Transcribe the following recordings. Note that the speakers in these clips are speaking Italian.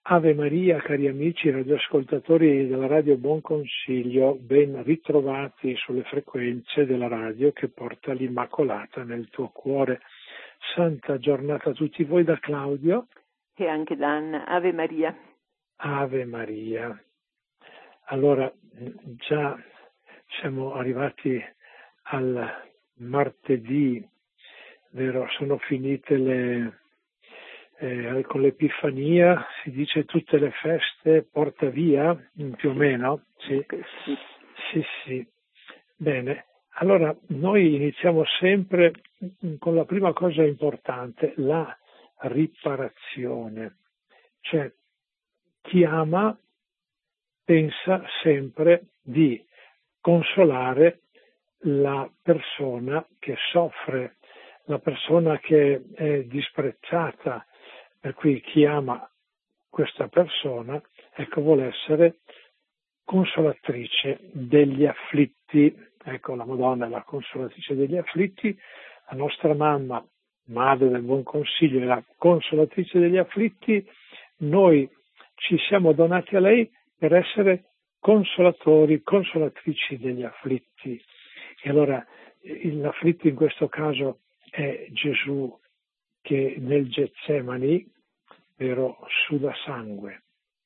Ave Maria, cari amici radioascoltatori della Radio Buon Consiglio, ben ritrovati sulle frequenze della radio che porta l'Immacolata nel tuo cuore. Santa giornata a tutti voi da Claudio e anche da Anna. Ave Maria. Ave Maria. Allora, già siamo arrivati al martedì, vero? Sono finite con l'Epifania, si dice tutte le feste porta via, più o meno? Sì. Sì. Bene, allora noi iniziamo sempre con la prima cosa importante, la riparazione. Cioè, chi ama pensa sempre di consolare la persona che soffre, la persona che è disprezzata. Per cui chi ama questa persona, ecco, vuole essere consolatrice degli afflitti. Ecco, la Madonna è la consolatrice degli afflitti, la nostra mamma, madre del Buon Consiglio, è la consolatrice degli afflitti. Noi ci siamo donati a lei per essere consolatori, consolatrici degli afflitti. E allora l'afflitto in questo caso è Gesù, che nel Getsemani, vero, suda sangue.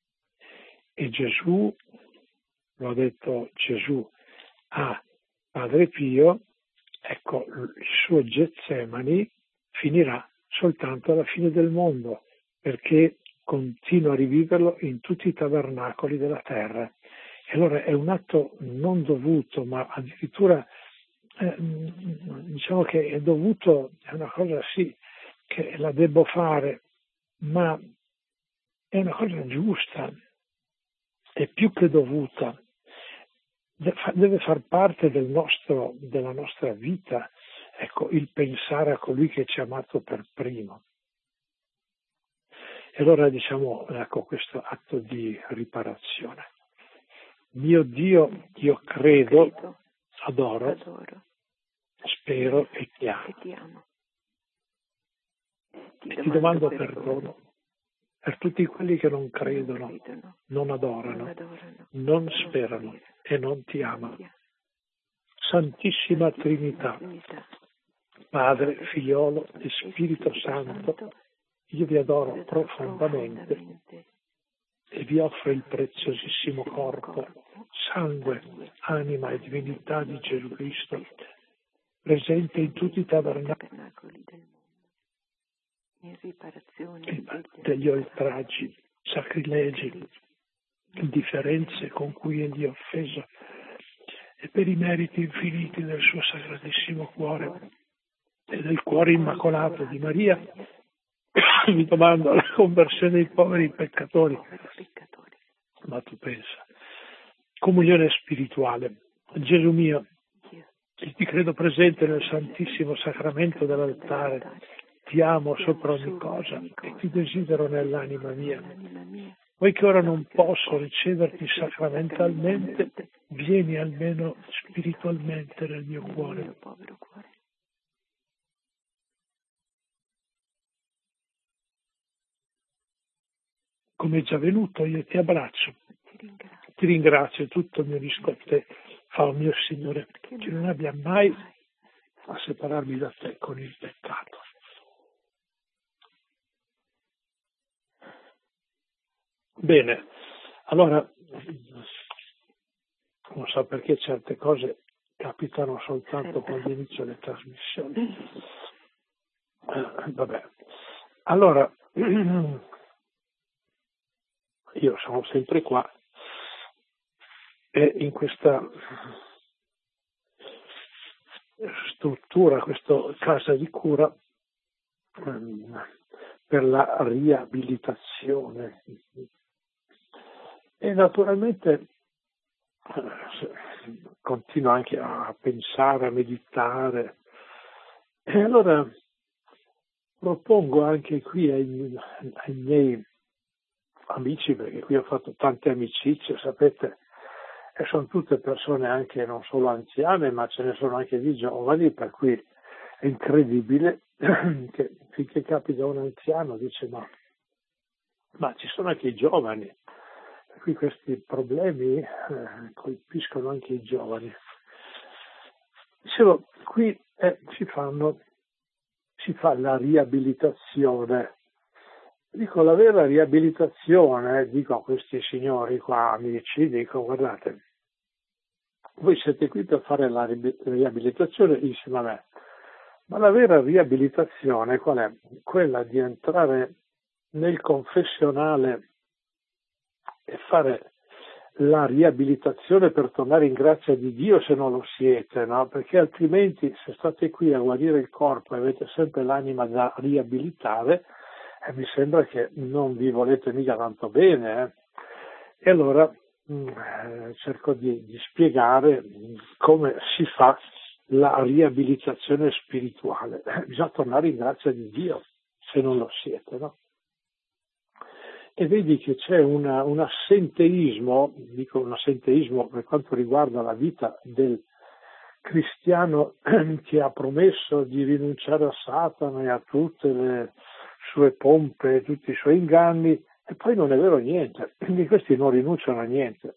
E Gesù, lo ha detto Gesù a Padre Pio, ecco, il suo Getsemani finirà soltanto alla fine del mondo, perché continua a riviverlo in tutti i tabernacoli della terra. E allora è un atto non dovuto, ma addirittura diciamo che è dovuto, è una cosa sì, che la devo fare, ma è una cosa giusta, è più che dovuta, deve far parte della nostra vita, ecco, il pensare a colui che ci ha amato per primo. E allora diciamo, ecco, questo atto di riparazione. Mio Dio, io credo, adoro, spero e ti amo. Ti domando perdono per tutti quelli che non credono, non adorano, non sperano e non ti amano. Santissima Trinità, Padre, Figliolo e Spirito Santo, io vi adoro profondamente e vi offro il preziosissimo corpo, sangue, anima e divinità di Gesù Cristo, presente in tutti i tabernacoli del mondo, in riparazione degli oltraggi, sacrilegi, indifferenze con cui egli è offeso, e per i meriti infiniti del suo sacratissimo cuore e del cuore immacolato di Maria, mi domando la conversione dei poveri peccatori. Ma tu pensa, comunione spirituale. Gesù mio, ti credo presente nel Santissimo Sacramento dell'altare, ti amo sopra ogni cosa e ti desidero nell'anima mia. Poi che ora non posso riceverti sacramentalmente, vieni almeno spiritualmente nel mio cuore. Come è già venuto, io ti abbraccio, ti ringrazio, tutto il mio rischio a te, fa il mio Signore, che non abbia mai a separarmi da te con il peccato. Bene, allora, non so perché certe cose capitano soltanto quando inizio le trasmissioni. Vabbè, allora, io sono sempre qua e in questa struttura, questa casa di cura per la riabilitazione. E naturalmente continuo anche a pensare, a meditare. E allora propongo anche qui ai miei amici, perché qui ho fatto tante amicizie, sapete, e sono tutte persone anche non solo anziane, ma ce ne sono anche di giovani, per cui è incredibile che finché capita un anziano dice no, ma ci sono anche i giovani. Qui questi problemi colpiscono anche i giovani. Dicevo, qui si fa la riabilitazione. Dico, la vera riabilitazione, dico a questi signori qua, amici, dico, guardate, voi siete qui per fare la riabilitazione insieme a me, ma la vera riabilitazione qual è? Quella di entrare nel confessionale e fare la riabilitazione per tornare in grazia di Dio se non lo siete, no? Perché altrimenti se state qui a guarire il corpo e avete sempre l'anima da riabilitare, mi sembra che non vi volete mica tanto bene. E allora cerco di spiegare come si fa la riabilitazione spirituale. Bisogna tornare in grazia di Dio se non lo siete, no? E vedi che c'è un assenteismo, dico un assenteismo per quanto riguarda la vita del cristiano che ha promesso di rinunciare a Satana e a tutte le sue pompe, tutti i suoi inganni, e poi non è vero niente, quindi questi non rinunciano a niente.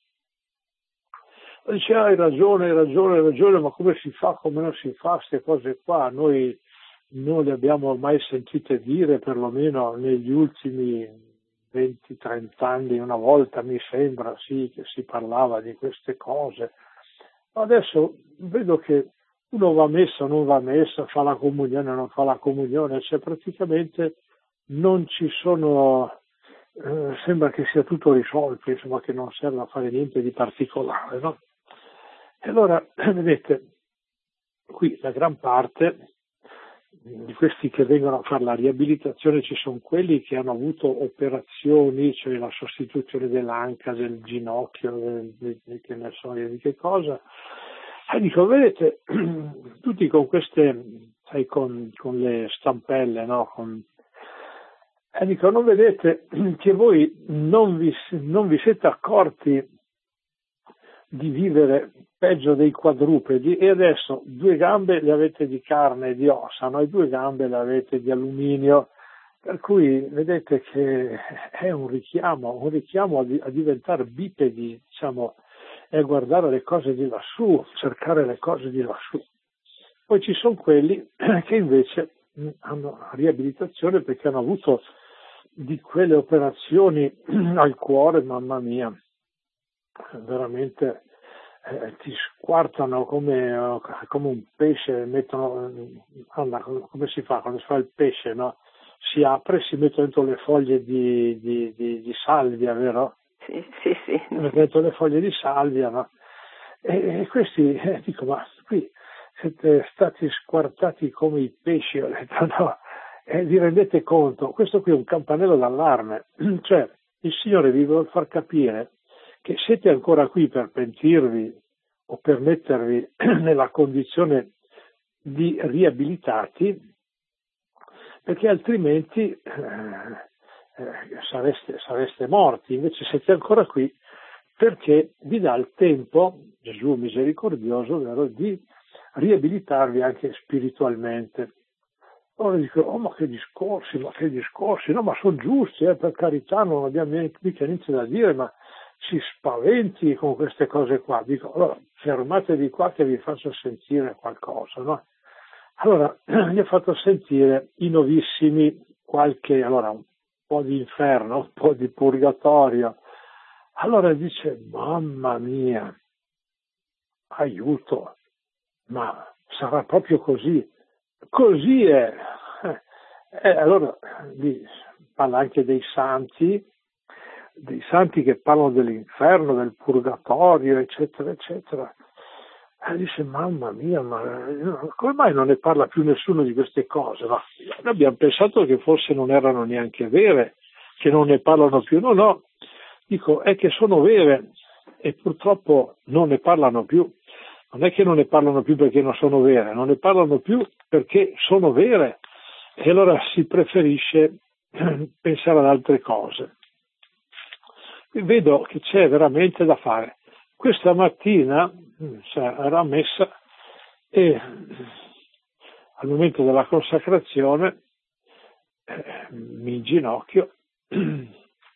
Dice, hai ragione, ma come si fa, come non si fa, queste cose qua, noi non le abbiamo mai sentite dire, perlomeno negli ultimi 20-30 anni, una volta mi sembra, sì, che si parlava di queste cose. Adesso vedo che uno va a messa, non va a messa, fa la comunione, non fa la comunione, cioè praticamente non ci sono, sembra che sia tutto risolto, insomma che non serve a fare niente di particolare, no? E allora, vedete, qui la gran parte di questi che vengono a fare la riabilitazione ci sono quelli che hanno avuto operazioni, cioè la sostituzione dell'anca, del ginocchio, che ne so io di che cosa. E dico, vedete, tutti con queste, sai, con le stampelle, no? E dico, non vedete che voi non vi siete accorti di vivere peggio dei quadrupedi e adesso 2 gambe le avete di carne e di ossa, no? E 2 gambe le avete di alluminio, per cui vedete che è un richiamo a diventare bipedi, diciamo, e a guardare le cose di lassù, cercare le cose di lassù. Poi ci sono quelli che invece hanno riabilitazione perché hanno avuto di quelle operazioni al cuore, mamma mia, veramente ti squartano come un pesce, come si fa quando si fa il pesce, no? Si apre e si mettono dentro le foglie di salvia, vero? Sì. Mettono dentro le foglie di salvia, no? E questi, dico, ma qui siete stati squartati come i pesci, ho detto, no? E vi rendete conto? Questo qui è un campanello d'allarme, cioè il Signore vi vuole far capire che siete ancora qui per pentirvi o per mettervi nella condizione di riabilitati, perché altrimenti sareste morti, invece siete ancora qui perché vi dà il tempo, Gesù misericordioso, vero, di riabilitarvi anche spiritualmente. Ora dico, oh ma che discorsi, no, ma sono giusti, per carità, non abbiamo mica niente da dire, ma si spaventi con queste cose qua. Dico, allora fermatevi qua che vi faccio sentire qualcosa, no? Allora, gli ho fatto sentire i novissimi un po' di inferno, un po' di purgatorio. Allora dice, mamma mia, aiuto, ma sarà proprio così? Così è. Allora parla anche dei santi che parlano dell'inferno, del purgatorio, eccetera, eccetera. Dice, mamma mia, ma come mai non ne parla più nessuno di queste cose? Ma noi abbiamo pensato che forse non erano neanche vere, che non ne parlano più. No, dico, è che sono vere e purtroppo non ne parlano più. Non è che non ne parlano più perché non sono vere, non ne parlano più perché sono vere e allora si preferisce pensare ad altre cose. Vedo che c'è veramente da fare. Questa mattina era messa e al momento della consacrazione mi inginocchio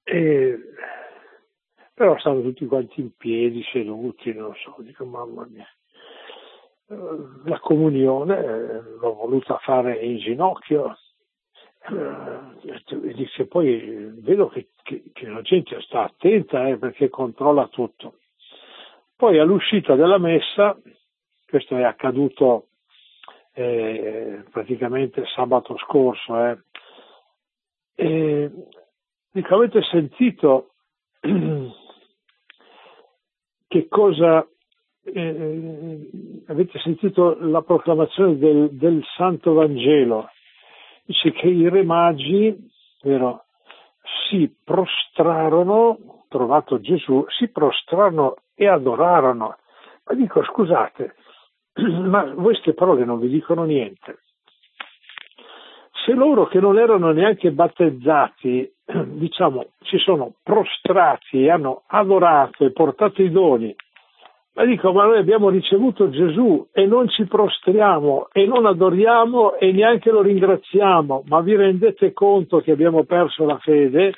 Però stanno tutti quanti in piedi, seduti, non so, dico mamma mia. La comunione l'ho voluta fare in ginocchio, e dice, poi vedo che la gente sta attenta perché controlla tutto. Poi all'uscita della messa, questo è accaduto praticamente sabato scorso, dico, avete sentito che cosa avete sentito la proclamazione del Santo Vangelo? Dice che i re magi, vero, si prostrarono, trovato Gesù, si prostrarono e adorarono. Ma dico, scusate, ma queste parole non vi dicono niente. Se loro che non erano neanche battezzati, diciamo, si sono prostrati e hanno adorato e portato i doni, ma dico, ma noi abbiamo ricevuto Gesù e non ci prostriamo e non adoriamo e neanche lo ringraziamo, ma vi rendete conto che abbiamo perso la fede?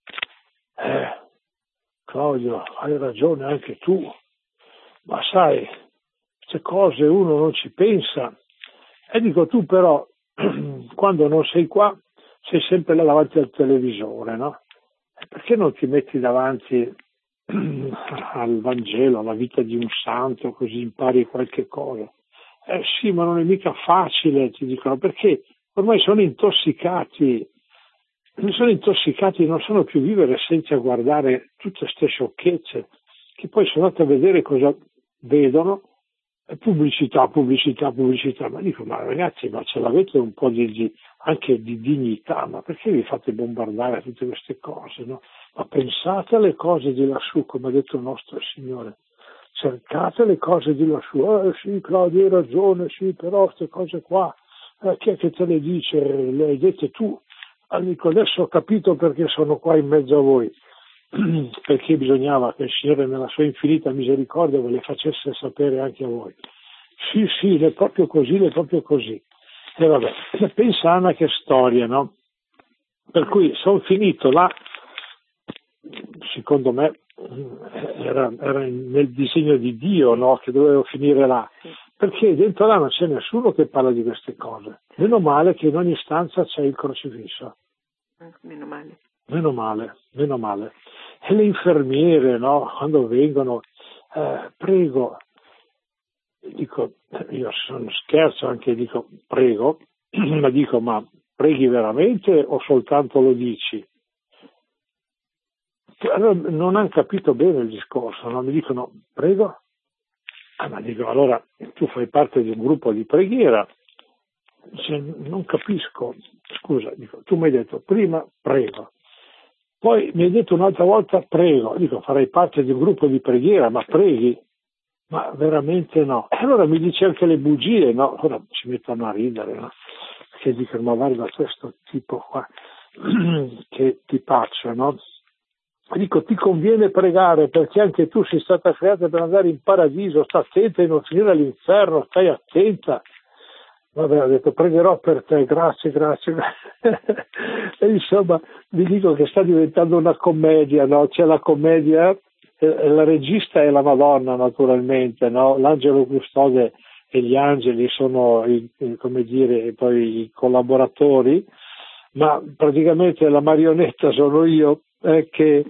Claudio, hai ragione anche tu, ma sai, queste cose uno non ci pensa. E dico, tu però, quando non sei qua, sei sempre là davanti al televisore, no? Perché non ti metti davanti al Vangelo, alla vita di un santo, così impari qualche cosa? Sì, ma non è mica facile, ti dicono, perché ormai sono intossicati, non sanno più vivere senza guardare tutte queste sciocchezze, che poi sono andati a vedere cosa vedono, pubblicità, ma dico, ma ragazzi, ma ce l'avete un po' anche di dignità, ma perché vi fate bombardare a tutte queste cose, no? Ma pensate alle cose di lassù, come ha detto il nostro Signore, cercate le cose di lassù. Sì, Claudio, hai ragione, sì, però queste cose qua, chi è che te le dice? Le hai dette tu? Dico, adesso ho capito perché sono qua in mezzo a voi, perché bisognava che il Signore nella sua infinita misericordia ve le facesse sapere anche a voi. Sì, è proprio così. E vabbè, pensa Anna che storia, no? Per cui sono finito là, secondo me era nel disegno di Dio, no? Che dovevo finire là, perché dentro là non c'è nessuno che parla di queste cose. Meno male che in ogni stanza c'è il crocifisso. Meno male. E le infermiere, no? Quando vengono, prego, dico, io scherzo anche, dico prego, ma dico, ma preghi veramente o soltanto lo dici? Allora, non hanno capito bene il discorso, no? Mi dicono prego? Ma dico, allora tu fai parte di un gruppo di preghiera. Non capisco, scusa, dico, tu mi hai detto prima prego, poi mi hai detto un'altra volta prego, dico, farai parte di un gruppo di preghiera, ma preghi? Ma veramente no. E allora mi dice anche le bugie, no? Ora ci mettono a ridere, no? Che dicono, ma guarda questo tipo qua che ti paccia, no? Dico, ti conviene pregare perché anche tu sei stata creata per andare in paradiso, sta attenta di non finire all'inferno, stai attenta. Vabbè, ho detto, pregherò per te, grazie. E insomma, vi dico che sta diventando una commedia, no? C'è la commedia, la regista è la Madonna, naturalmente, no? L'angelo custode e gli angeli sono, come dire, poi i collaboratori, ma praticamente la marionetta sono io, che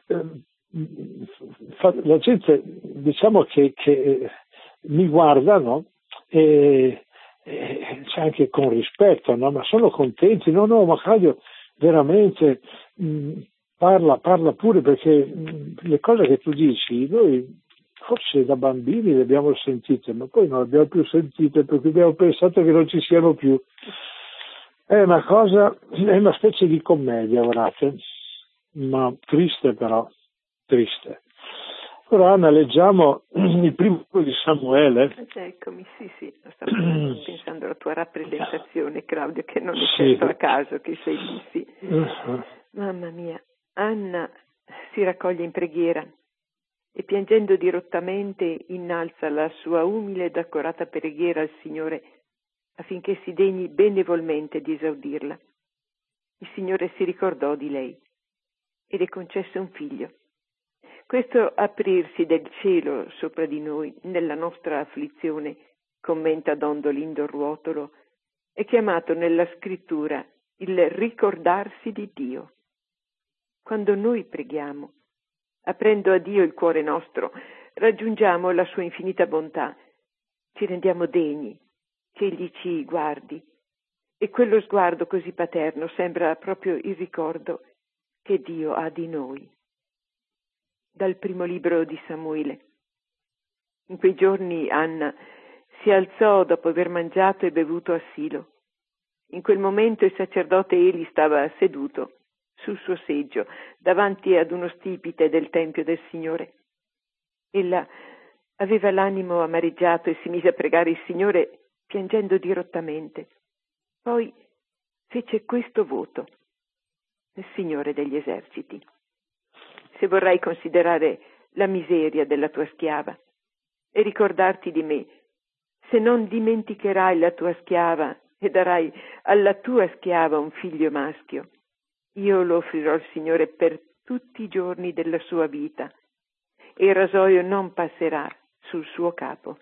la gente, diciamo che mi guarda, no? E c'è anche con rispetto, no? Ma sono contenti, no, ma Claudio veramente parla pure, perché le cose che tu dici noi forse da bambini le abbiamo sentite, ma poi non le abbiamo più sentite perché abbiamo pensato che non ci siano più. È una cosa, è una specie di commedia, guardate, ma triste però, triste. Ora Anna, leggiamo il primo libro di Samuele. Eccomi, sì, stavo pensando alla tua rappresentazione, Claudio, che non è certo a caso che sei lì, sì. Mamma mia, Anna si raccoglie in preghiera e piangendo dirottamente innalza la sua umile ed accorata preghiera al Signore affinché si degni benevolmente di esaudirla. Il Signore si ricordò di lei ed è concesso un figlio. Questo aprirsi del cielo sopra di noi, nella nostra afflizione, commenta Don Dolindo Ruotolo, è chiamato nella scrittura il ricordarsi di Dio. Quando noi preghiamo, aprendo a Dio il cuore nostro, raggiungiamo la sua infinita bontà, ci rendiamo degni che Egli ci guardi, e quello sguardo così paterno sembra proprio il ricordo che Dio ha di noi. Dal primo libro di Samuele. In quei giorni Anna si alzò dopo aver mangiato e bevuto a Silo. In quel momento il sacerdote Eli stava seduto sul suo seggio davanti ad uno stipite del Tempio del Signore. Ella aveva l'animo amareggiato e si mise a pregare il Signore piangendo dirottamente. Poi fece questo voto: Signore degli eserciti, se vorrai considerare la miseria della tua schiava e ricordarti di me, se non dimenticherai la tua schiava e darai alla tua schiava un figlio maschio, io lo offrirò al Signore per tutti i giorni della sua vita e il rasoio non passerà sul suo capo.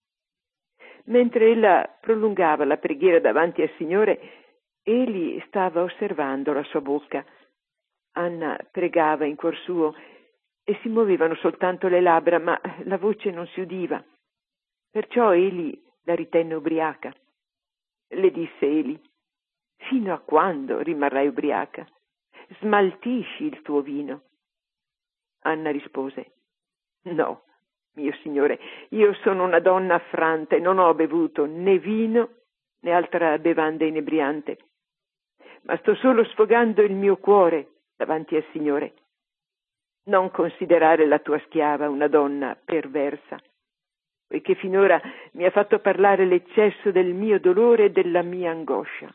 Mentre ella prolungava la preghiera davanti al Signore, egli stava osservando la sua bocca. Anna pregava in cuor suo e si muovevano soltanto le labbra, ma la voce non si udiva. Perciò egli la ritenne ubriaca. Le disse egli: fino a quando rimarrai ubriaca? Smaltisci il tuo vino. Anna rispose: no, mio Signore, io sono una donna affranta e non ho bevuto né vino né altra bevanda inebriante, ma sto solo sfogando il mio cuore davanti al Signore. Non considerare la tua schiava una donna perversa, poiché finora mi ha fatto parlare l'eccesso del mio dolore e della mia angoscia.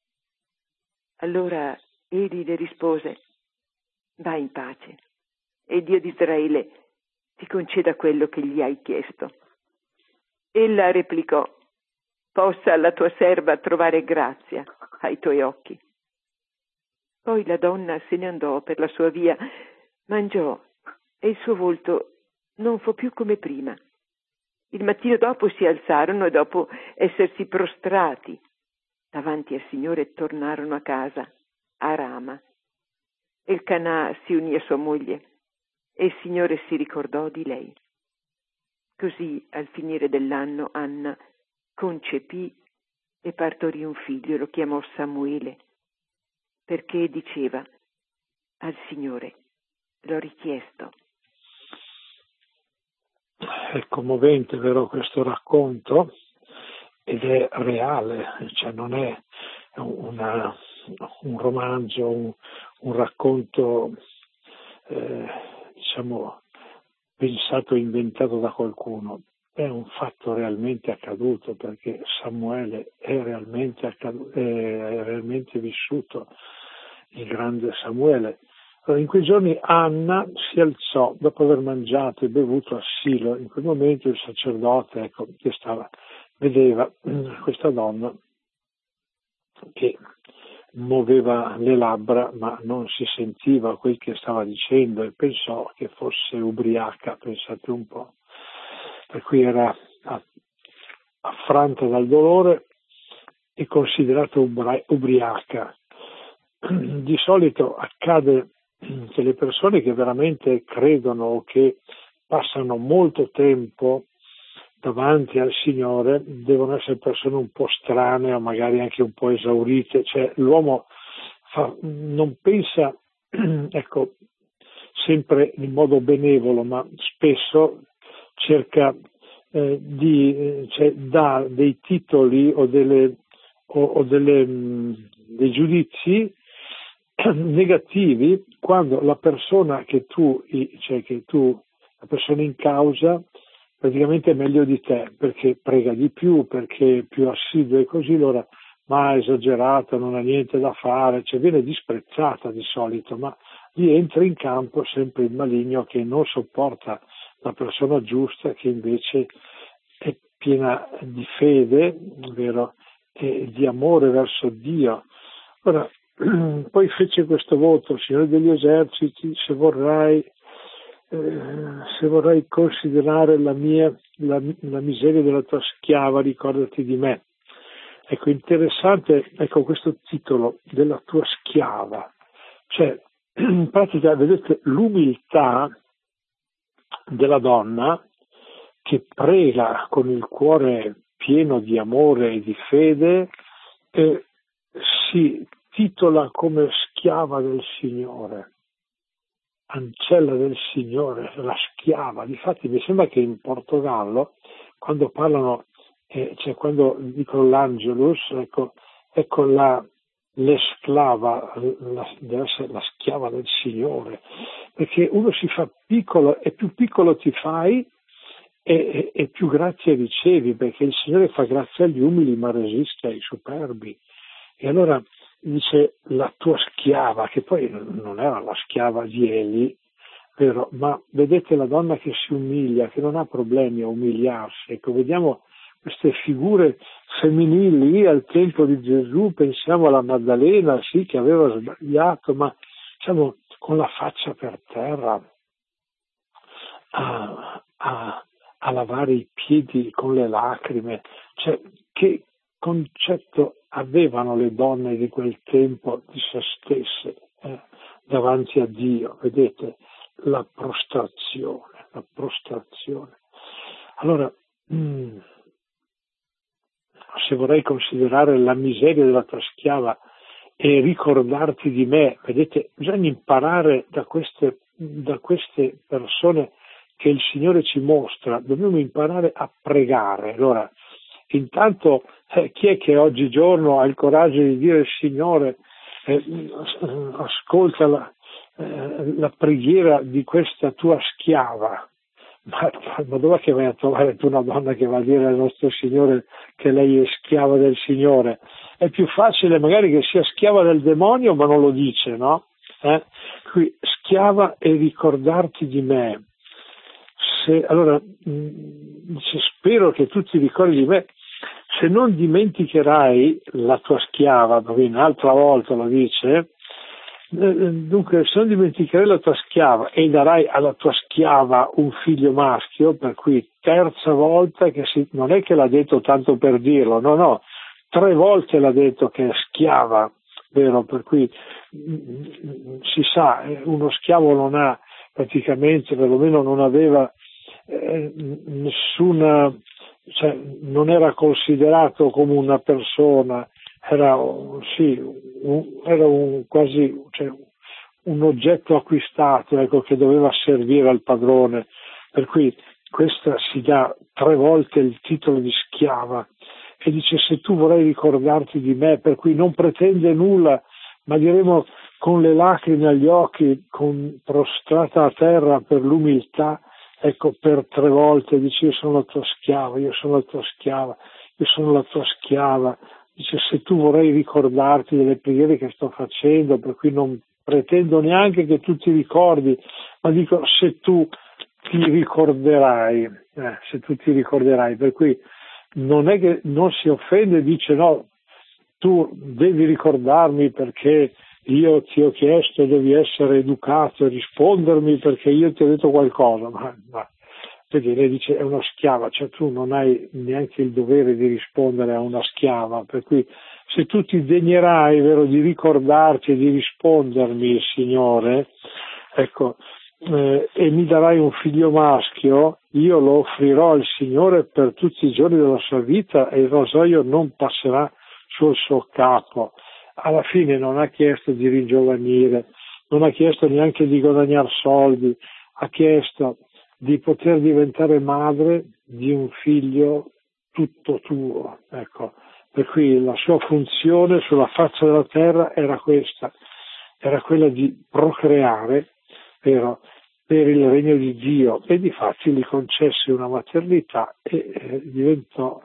Allora egli le rispose: va in pace, e Dio di Israele ti conceda quello che gli hai chiesto. Ella replicò: possa la tua serva trovare grazia ai tuoi occhi. Poi la donna se ne andò per la sua via, mangiò e il suo volto non fu più come prima. Il mattino dopo si alzarono e dopo essersi prostrati davanti al Signore tornarono a casa, a Rama. Elcanà si unì a sua moglie e il Signore si ricordò di lei. Così al finire dell'anno Anna concepì e partorì un figlio e lo chiamò Samuele, perché diceva: al Signore l'ho richiesto. È commovente, vero, questo racconto, ed è reale, cioè non è un romanzo, un racconto diciamo pensato e inventato da qualcuno. È un fatto realmente accaduto, perché Samuele è realmente vissuto, il grande Samuele. Allora, in quei giorni Anna si alzò dopo aver mangiato e bevuto a Silo. In quel momento il sacerdote, che vedeva questa donna che muoveva le labbra ma non si sentiva quel che stava dicendo e pensò che fosse ubriaca, pensate un po'. Per cui era affranta dal dolore e considerata ubriaca. Di solito accade che le persone che veramente credono o che passano molto tempo davanti al Signore devono essere persone un po' strane o magari anche un po' esaurite, cioè l'uomo non pensa sempre in modo benevolo, ma spesso cerca dà dei titoli o dei giudizi negativi quando la persona la persona in causa praticamente è meglio di te, perché prega di più, perché è più assiduo e così, allora ma è esagerata, non ha niente da fare, viene disprezzata di solito, ma lì entra in campo sempre il maligno che non sopporta la persona giusta, che invece è piena di fede, vero, e di amore verso Dio. Ora, poi fece questo voto: Signore degli eserciti, se vorrai considerare la miseria della tua schiava, ricordati di me. Ecco, interessante, ecco, questo titolo della tua schiava, cioè in pratica vedete l'umiltà della donna che prega con il cuore pieno di amore e di fede e si titola come schiava del Signore, ancella del Signore, la schiava. Difatti mi sembra che in Portogallo, quando parlano, cioè quando dicono l'angelus, ecco l'esclava, deve essere la schiava del Signore, perché uno si fa piccolo e più piccolo ti fai e più grazie ricevi, perché il Signore fa grazia agli umili ma resiste ai superbi. E allora dice la tua schiava, che poi non era la schiava di Eli, vero? Ma vedete la donna che si umilia, che non ha problemi a umiliarsi. Ecco, vediamo queste figure femminili al tempo di Gesù, pensiamo alla Maddalena, sì, che aveva sbagliato, ma diciamo con la faccia per terra a lavare i piedi con le lacrime. Cioè, che concetto avevano le donne di quel tempo di se stesse davanti a Dio? Vedete la prostrazione. Allora, se vorrei considerare la miseria della tua schiava e ricordarti di me, vedete, bisogna imparare da queste persone che il Signore ci mostra, dobbiamo imparare a pregare. Allora, intanto chi è che oggigiorno ha il coraggio di dire Signore, ascolta la preghiera di questa tua schiava? Ma dov'è che vai a trovare tu una donna che va a dire al nostro Signore che lei è schiava del Signore? È più facile magari che sia schiava del demonio, ma non lo dice, no? Qui schiava e ricordarti di me. Allora dice, spero che tu ti ricordi di me. Se non dimenticherai la tua schiava, perché un'altra volta lo dice, dunque se non dimenticherai la tua schiava e darai alla tua schiava un figlio maschio, per cui terza volta che non è che l'ha detto tanto per dirlo, no, 3 volte l'ha detto che è schiava, vero? Per cui si sa, uno schiavo non ha praticamente, perlomeno non aveva nessuna, cioè non era considerato come una persona, era quasi, cioè, un oggetto acquistato, ecco, che doveva servire al padrone, per cui questa si dà 3 volte il titolo di schiava e dice se tu vorrai ricordarti di me, per cui non pretende nulla, ma diremo con le lacrime agli occhi, prostrata a terra per l'umiltà, ecco, per 3 volte dice io sono la tua schiava, io sono la tua schiava, io sono la tua schiava. Dice se tu vorrai ricordarti delle preghiere che sto facendo, per cui non pretendo neanche che tu ti ricordi, ma dico se tu ti ricorderai, per cui non è che non si offende, dice no, tu devi ricordarmi perché io ti ho chiesto, devi essere educato e rispondermi perché io ti ho detto qualcosa, ma perché lei dice è una schiava, cioè tu non hai neanche il dovere di rispondere a una schiava, per cui se tu ti degnerai, vero, di ricordarti e di rispondermi, Signore, ecco, e mi darai un figlio maschio, io lo offrirò al Signore per tutti i giorni della sua vita e il rosario non passerà sul suo capo. Alla fine non ha chiesto di ringiovanire, non ha chiesto neanche di guadagnare soldi, ha chiesto di poter diventare madre di un figlio tutto tuo, ecco. Per cui la sua funzione sulla faccia della terra era questa, era quella di procreare, per il regno di Dio, e difatti gli concesse una maternità e diventò,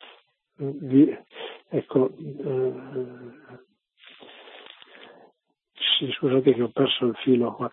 ecco, sì, scusate che ho perso il filo qua,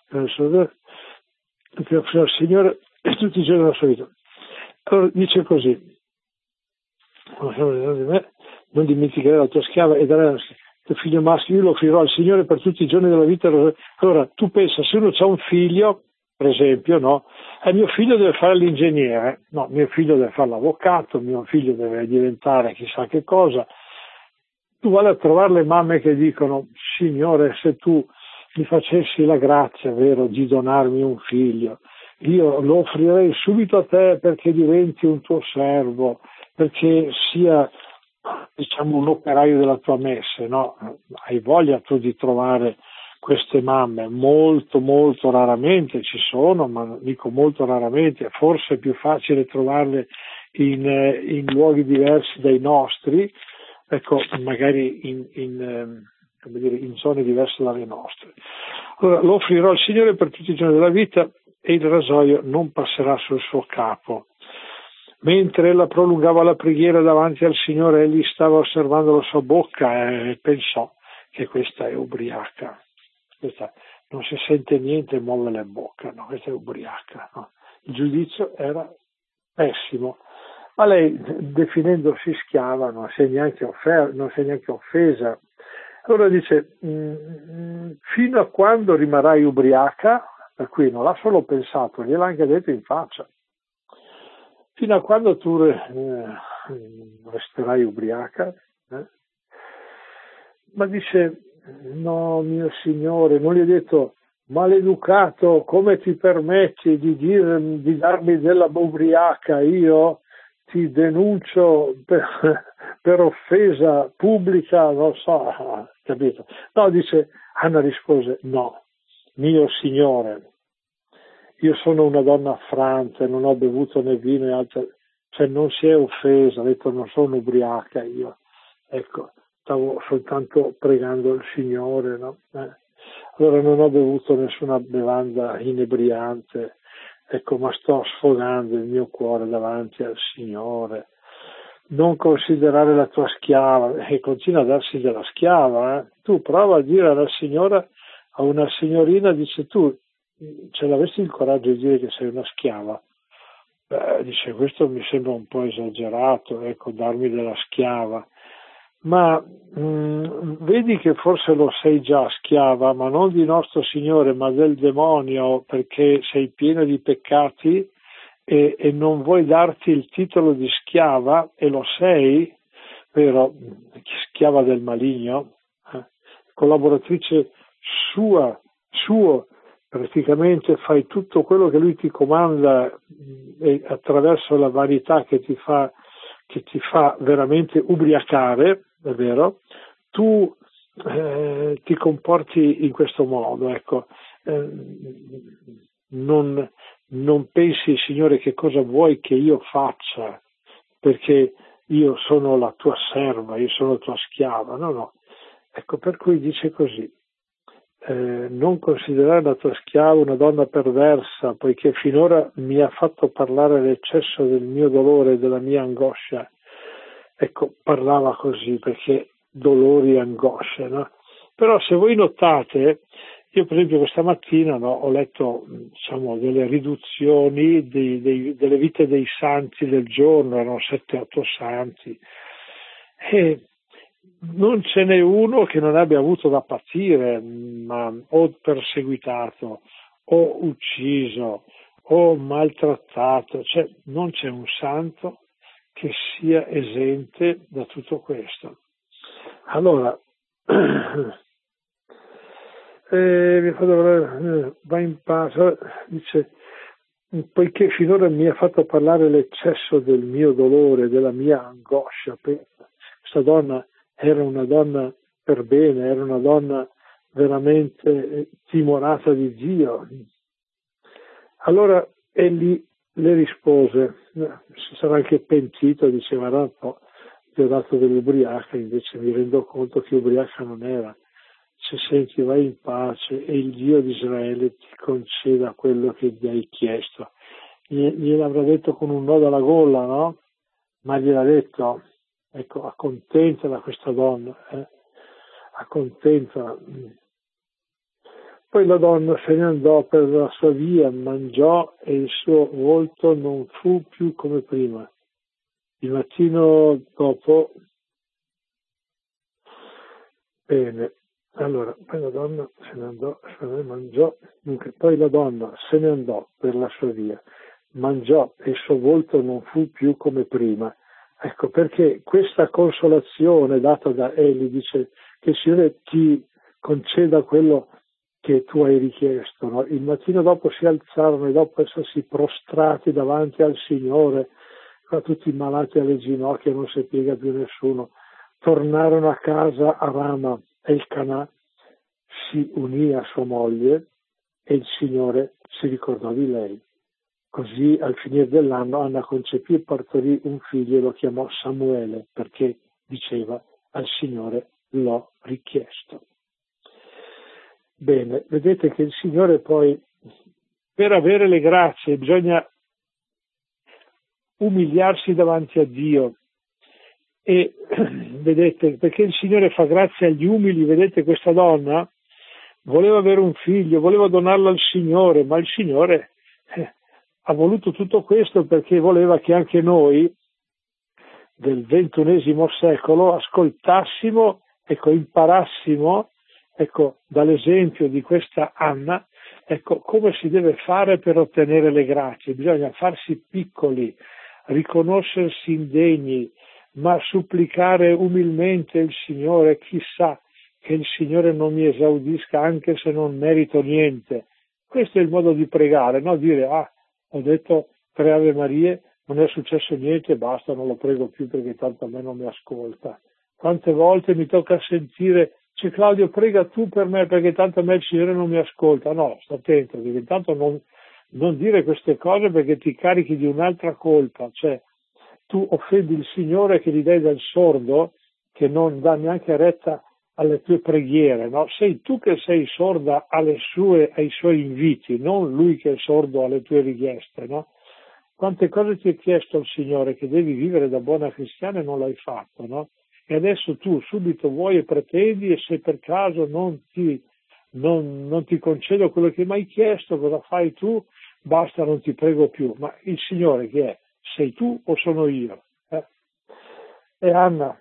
il Signore tutti i giorni della sua vita. Allora dice così, non dimenticherai la tua schiava e darai il figlio maschio, io lo offrirò al Signore per tutti i giorni della vita. Allora, tu pensa, se uno ha un figlio, per esempio, no? Mio figlio deve fare l'ingegnere, no, mio figlio deve fare l'avvocato, mio figlio deve diventare chissà che cosa. Tu vai a trovare le mamme che dicono, Signore, se tu mi facessi la grazia, vero, di donarmi un figlio, io lo offrirei subito a te perché diventi un tuo servo, perché sia, diciamo, un operaio della tua messe, no? Hai voglia tu di trovare queste mamme? Molto, molto raramente ci sono, ma dico molto raramente, forse è più facile trovarle in luoghi diversi dai nostri, ecco, magari in zone diverse dalle nostre. Allora, lo offrirò al Signore per tutti i giorni della vita e il rasoio non passerà sul suo capo. Mentre ella prolungava la preghiera davanti al Signore, egli stava osservando la sua bocca e pensò che questa è ubriaca. Questa non si sente niente e muove la bocca, no? Questa è ubriaca. No? Il giudizio era pessimo. Ma lei, definendosi schiava, non si è neanche offesa. Allora dice, fino a quando rimarrai ubriaca? Per cui non l'ha solo pensato, gliel'ha anche detto in faccia. Fino a quando tu resterai ubriaca? Ma dice, no, mio Signore, non gli ha detto, maleducato, come ti permetti di darmi della ubriaca? Io ti denuncio per offesa pubblica, non so, capito? No, dice, Anna rispose, no, mio Signore, io sono una donna affranta, non ho bevuto né vino né altre, cioè non si è offesa, ha detto non sono ubriaca io, ecco, stavo soltanto pregando il Signore, no? Allora non ho bevuto nessuna bevanda inebriante, ecco, ma sto sfogando il mio cuore davanti al Signore. Non considerare la tua schiava, e continua a darsi della schiava, Tu prova a dire alla signora, a una signorina, dice, tu ce l'avessi il coraggio di dire che sei una schiava? Dice, questo mi sembra un po' esagerato, ecco, darmi della schiava. Ma vedi che forse lo sei già schiava, ma non di nostro Signore, ma del demonio, perché sei pieno di peccati e non vuoi darti il titolo di schiava, e lo sei, vero, schiava del maligno, collaboratrice suo, praticamente fai tutto quello che lui ti comanda e attraverso la vanità che ti fa veramente ubriacare, è vero, tu ti comporti in questo modo, ecco, non pensi, Signore, che cosa vuoi che io faccia, perché io sono la tua serva, io sono la tua schiava, no, ecco, per cui dice così, non considerare la tua schiava una donna perversa, poiché finora mi ha fatto parlare l'eccesso del mio dolore e della mia angoscia. Ecco, parlava così perché dolori e angosce, no? Però se voi notate, io per esempio questa mattina ho letto, diciamo, delle riduzioni delle vite dei santi del giorno, erano 7-8 santi, e non ce n'è uno che non abbia avuto da patire, o perseguitato, o ucciso, o maltrattato, cioè non c'è un santo che sia esente da tutto questo. Allora, va in pace, dice, poiché finora mi ha fatto parlare l'eccesso del mio dolore, della mia angoscia. Questa donna era una donna per bene, era una donna veramente timorata di Dio. Allora egli le rispose, si sarà anche pentito, diceva, no, ti ho dato dell'ubriaca, invece mi rendo conto che ubriaca non era. Se senti, vai in pace e il Dio di Israele ti conceda quello che gli hai chiesto. Gliel'avrà detto con un nodo alla gola, no? Ma gliel'ha detto, ecco, accontentala questa donna, accontentala. Poi la donna se ne andò per la sua via, mangiò e il suo volto non fu più come prima. Il mattino dopo Bene, allora, poi la donna se ne andò, se ne mangiò, poi la donna se ne andò per la sua via, mangiò e il suo volto non fu più come prima. Ecco, perché questa consolazione data da Eli dice che il Signore ti conceda quello che tu hai richiesto, no? Il mattino dopo si alzarono e dopo essersi prostrati davanti al Signore, tutti malati alle ginocchia, non si piega più nessuno, tornarono a casa a Rama e il Canà si unì a sua moglie e il Signore si ricordò di lei. Così al finire dell'anno Anna concepì e partorì un figlio e lo chiamò Samuele, perché diceva: al Signore l'ho richiesto. Bene, vedete che il Signore poi, per avere le grazie, bisogna umiliarsi davanti a Dio. E vedete, perché il Signore fa grazia agli umili. Vedete, questa donna voleva avere un figlio, voleva donarlo al Signore, ma il Signore ha voluto tutto questo perché voleva che anche noi del XXI secolo ascoltassimo, imparassimo, dall'esempio di questa Anna, come si deve fare per ottenere le grazie. Bisogna farsi piccoli, riconoscersi indegni, ma supplicare umilmente il Signore. Chissà che il Signore non mi esaudisca anche se non merito niente. Questo è il modo di pregare, no? Dire: ho detto 3 Ave Marie, non è successo niente, basta, non lo prego più perché tanto a me non mi ascolta. Quante volte mi tocca sentire: c'è Claudio, prega tu per me perché tanto a me il Signore non mi ascolta. No, sta attento, perché intanto non dire queste cose perché ti carichi di un'altra colpa. Cioè, tu offendi il Signore che gli dai del sordo, che non dà neanche retta alle tue preghiere, no? Sei tu che sei sorda ai suoi inviti, non lui che è sordo alle tue richieste, no? Quante cose ti ha chiesto il Signore che devi vivere da buona cristiana e non l'hai fatto, no? E adesso tu subito vuoi e pretendi, e se per caso non ti concedo quello che mi hai chiesto, cosa fai tu? Basta, non ti prego più. Ma il Signore chi è? Sei tu o sono io? E Anna,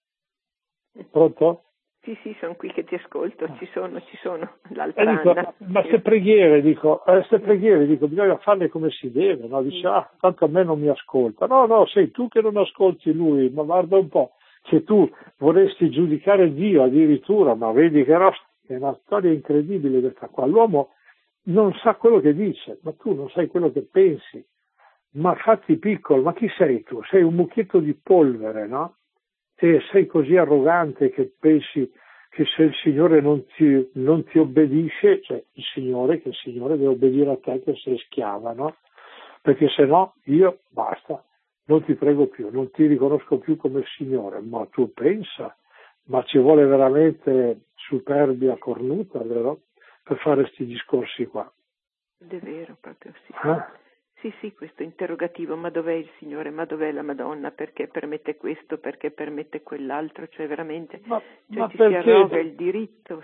pronto? Sì, sono qui che ti ascolto, ci sono, l'altra Anna. Ma queste preghiere, dico, bisogna farle come si deve, no? Dice, tanto a me non mi ascolta. No, sei tu che non ascolti lui, ma guarda un po', che tu vorresti giudicare Dio addirittura, ma vedi che è una storia incredibile questa qua. L'uomo non sa quello che dice, ma tu non sai quello che pensi, ma fatti piccolo, ma chi sei tu? Sei un mucchietto di polvere, no? E sei così arrogante che pensi che se il Signore non ti obbedisce, cioè che il Signore deve obbedire a te che sei schiava, no? Perché se no io basta, non ti prego più, non ti riconosco più come Signore. Ma tu pensa, ma ci vuole veramente superbia cornuta, vero? Per fare questi discorsi qua. È vero, proprio sì. Sì, questo interrogativo, ma dov'è il Signore, ma dov'è la Madonna, perché permette questo, perché permette quell'altro, cioè veramente ma ci perché, si arroga il diritto.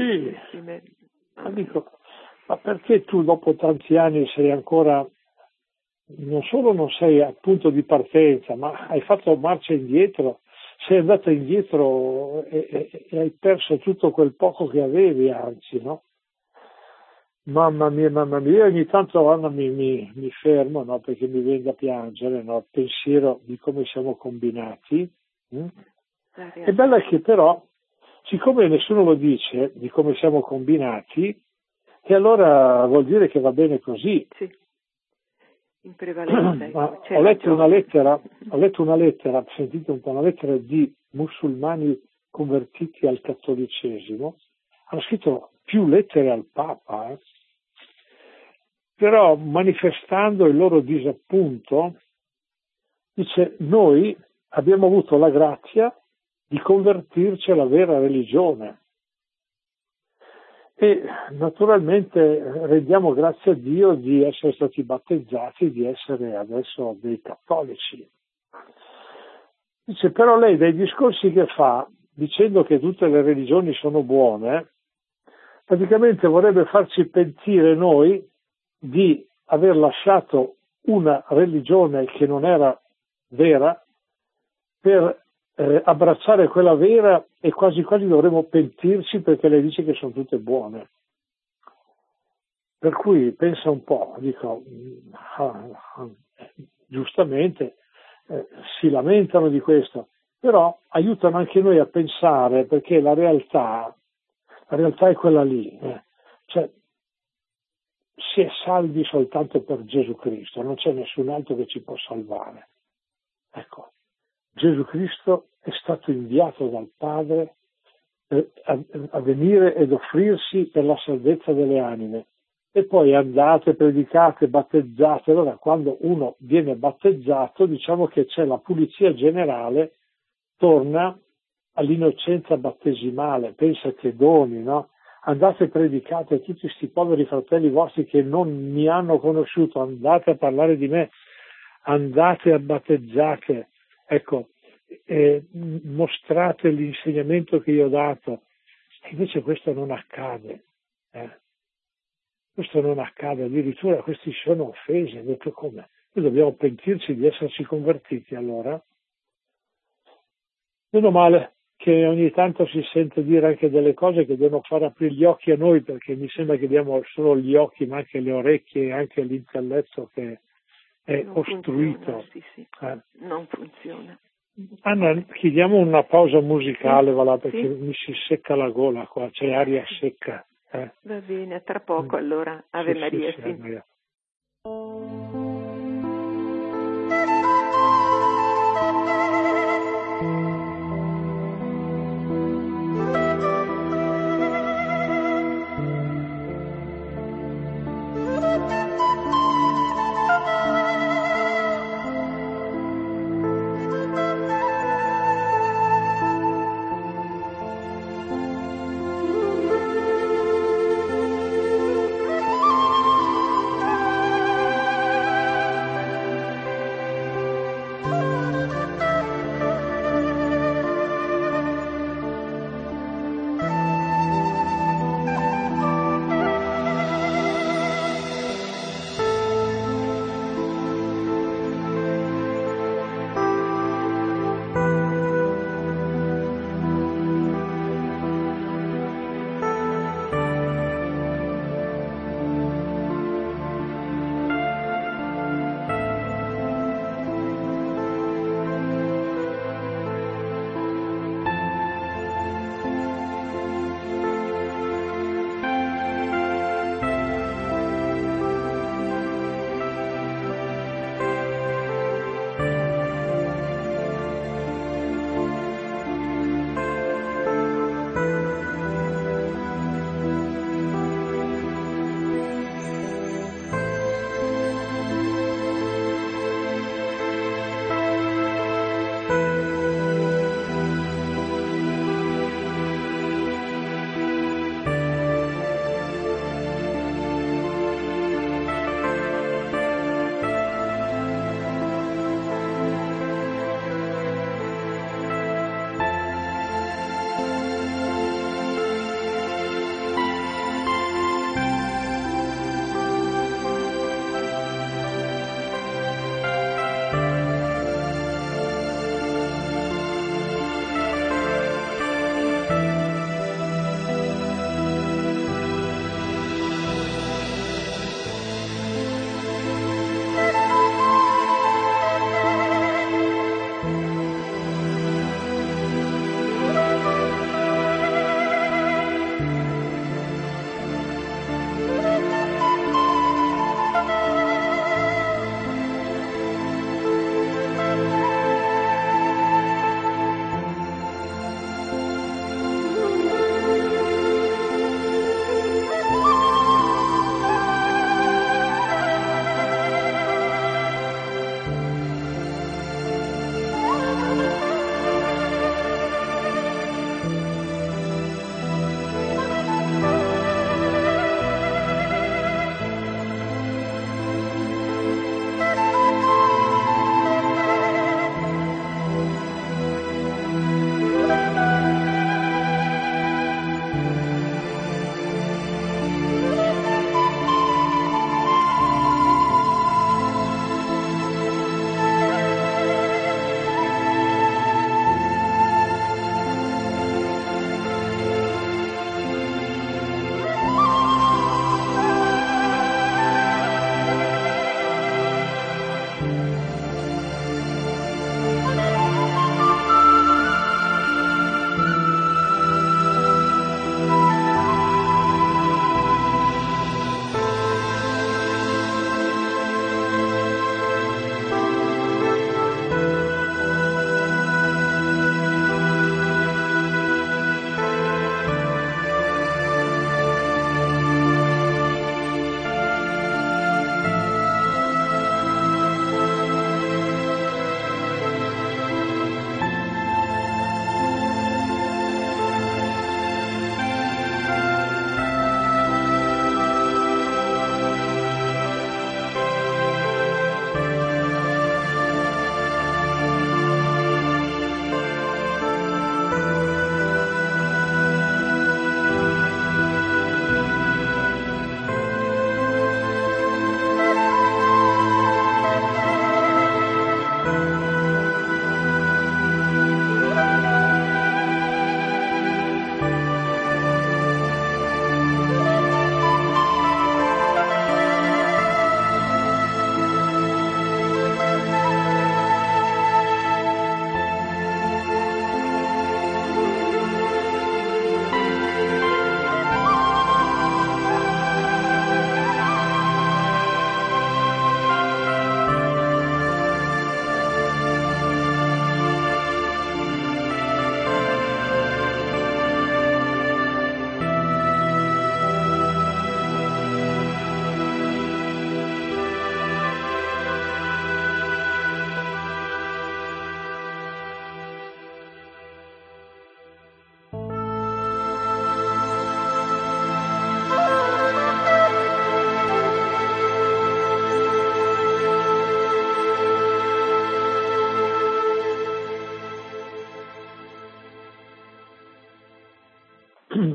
Ma perché tu dopo tanti anni sei ancora, non solo non sei al punto di partenza, ma hai fatto marcia indietro, sei andata indietro e hai perso tutto quel poco che avevi, anzi, no? Mamma mia, ogni tanto Anna mi fermo, no? Perché mi viene da piangere, no? Il pensiero di come siamo combinati. E bello è che però, siccome nessuno lo dice di come siamo combinati, e allora vuol dire che va bene così. Sì, in prevalenza. Ho letto una lettera, sentite un po', una lettera di musulmani convertiti al cattolicesimo, hanno scritto più lettere al Papa, però manifestando il loro disappunto, dice: noi abbiamo avuto la grazia di convertirci alla vera religione e naturalmente rendiamo grazie a Dio di essere stati battezzati, di essere adesso dei cattolici. Dice, però lei dai discorsi che fa, dicendo che tutte le religioni sono buone, praticamente vorrebbe farci pentire noi di aver lasciato una religione che non era vera per abbracciare quella vera e quasi quasi dovremmo pentirci perché lei dice che sono tutte buone. Per cui pensa un po', dico, giustamente si lamentano di questo, però aiutano anche noi a pensare, perché la realtà è quella lì, cioè si è salvi soltanto per Gesù Cristo, non c'è nessun altro che ci può salvare. Ecco, Gesù Cristo è stato inviato dal Padre a venire ed offrirsi per la salvezza delle anime. E poi andate, predicate, battezzate. Allora, quando uno viene battezzato, diciamo che c'è la pulizia generale, torna all'innocenza battesimale, pensa che doni, no? Andate, predicate a tutti questi poveri fratelli vostri che non mi hanno conosciuto, andate a parlare di me, andate a battezzate, ecco, mostrate l'insegnamento che io ho dato. E invece questo non accade. Questo non accade, addirittura questi sono offesi. Ho detto come? Noi dobbiamo pentirci di esserci convertiti allora. Meno male che ogni tanto si sente dire anche delle cose che devono far aprire gli occhi a noi, perché mi sembra che abbiamo solo gli occhi ma anche le orecchie e anche l'intelletto che è non ostruito. Funziona, sì. Non funziona. Anna, chiediamo una pausa musicale, va là, perché sì. mi si secca la gola qua, c'è aria secca. Va bene, a tra poco allora. Ave Maria. Sì. Maria.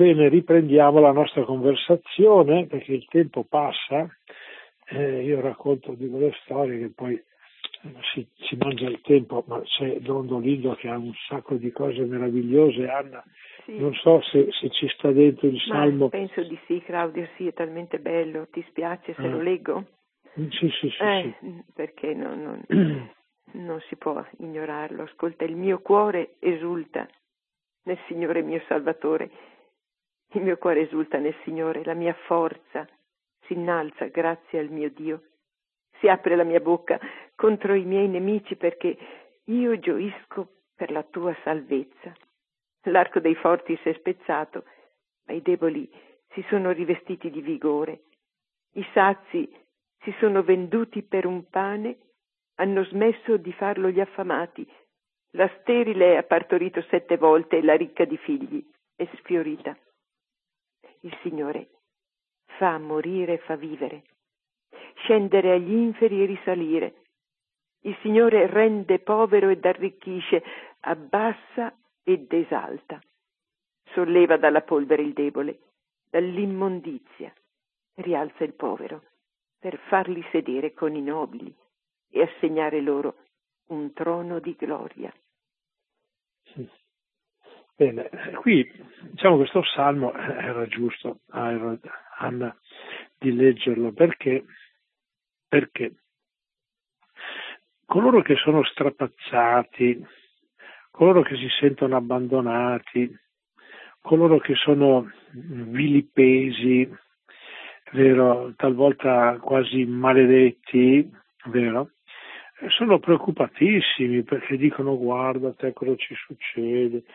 bene, riprendiamo la nostra conversazione perché il tempo passa. Io racconto di quelle storie che poi si mangia il tempo, ma c'è Dondolindo che ha un sacco di cose meravigliose. Anna, sì. Non so se ci sta dentro il Salmo. Penso di sì, Claudio, sì, è talmente bello. Ti spiace se lo leggo? Sì. Perché non si può ignorarlo. Ascolta, il mio cuore esulta nel Signore mio Salvatore. Il mio cuore esulta nel Signore, la mia forza si innalza grazie al mio Dio. Si apre la mia bocca contro i miei nemici perché io gioisco per la tua salvezza. L'arco dei forti si è spezzato, ma i deboli si sono rivestiti di vigore. I sazi si sono venduti per un pane, hanno smesso di farlo gli affamati. La sterile ha partorito 7 volte e la ricca di figli è sfiorita. Il Signore fa morire e fa vivere, scendere agli inferi e risalire. Il Signore rende povero ed arricchisce, abbassa ed esalta. Solleva dalla polvere il debole, dall'immondizia, rialza il povero, per farli sedere con i nobili e assegnare loro un trono di gloria. Bene, qui diciamo questo salmo era giusto, Anna, di leggerlo perché coloro che sono strapazzati, coloro che si sentono abbandonati, coloro che sono vilipesi, vero, talvolta quasi maledetti, vero? Sono preoccupatissimi perché dicono guarda te cosa ci succede,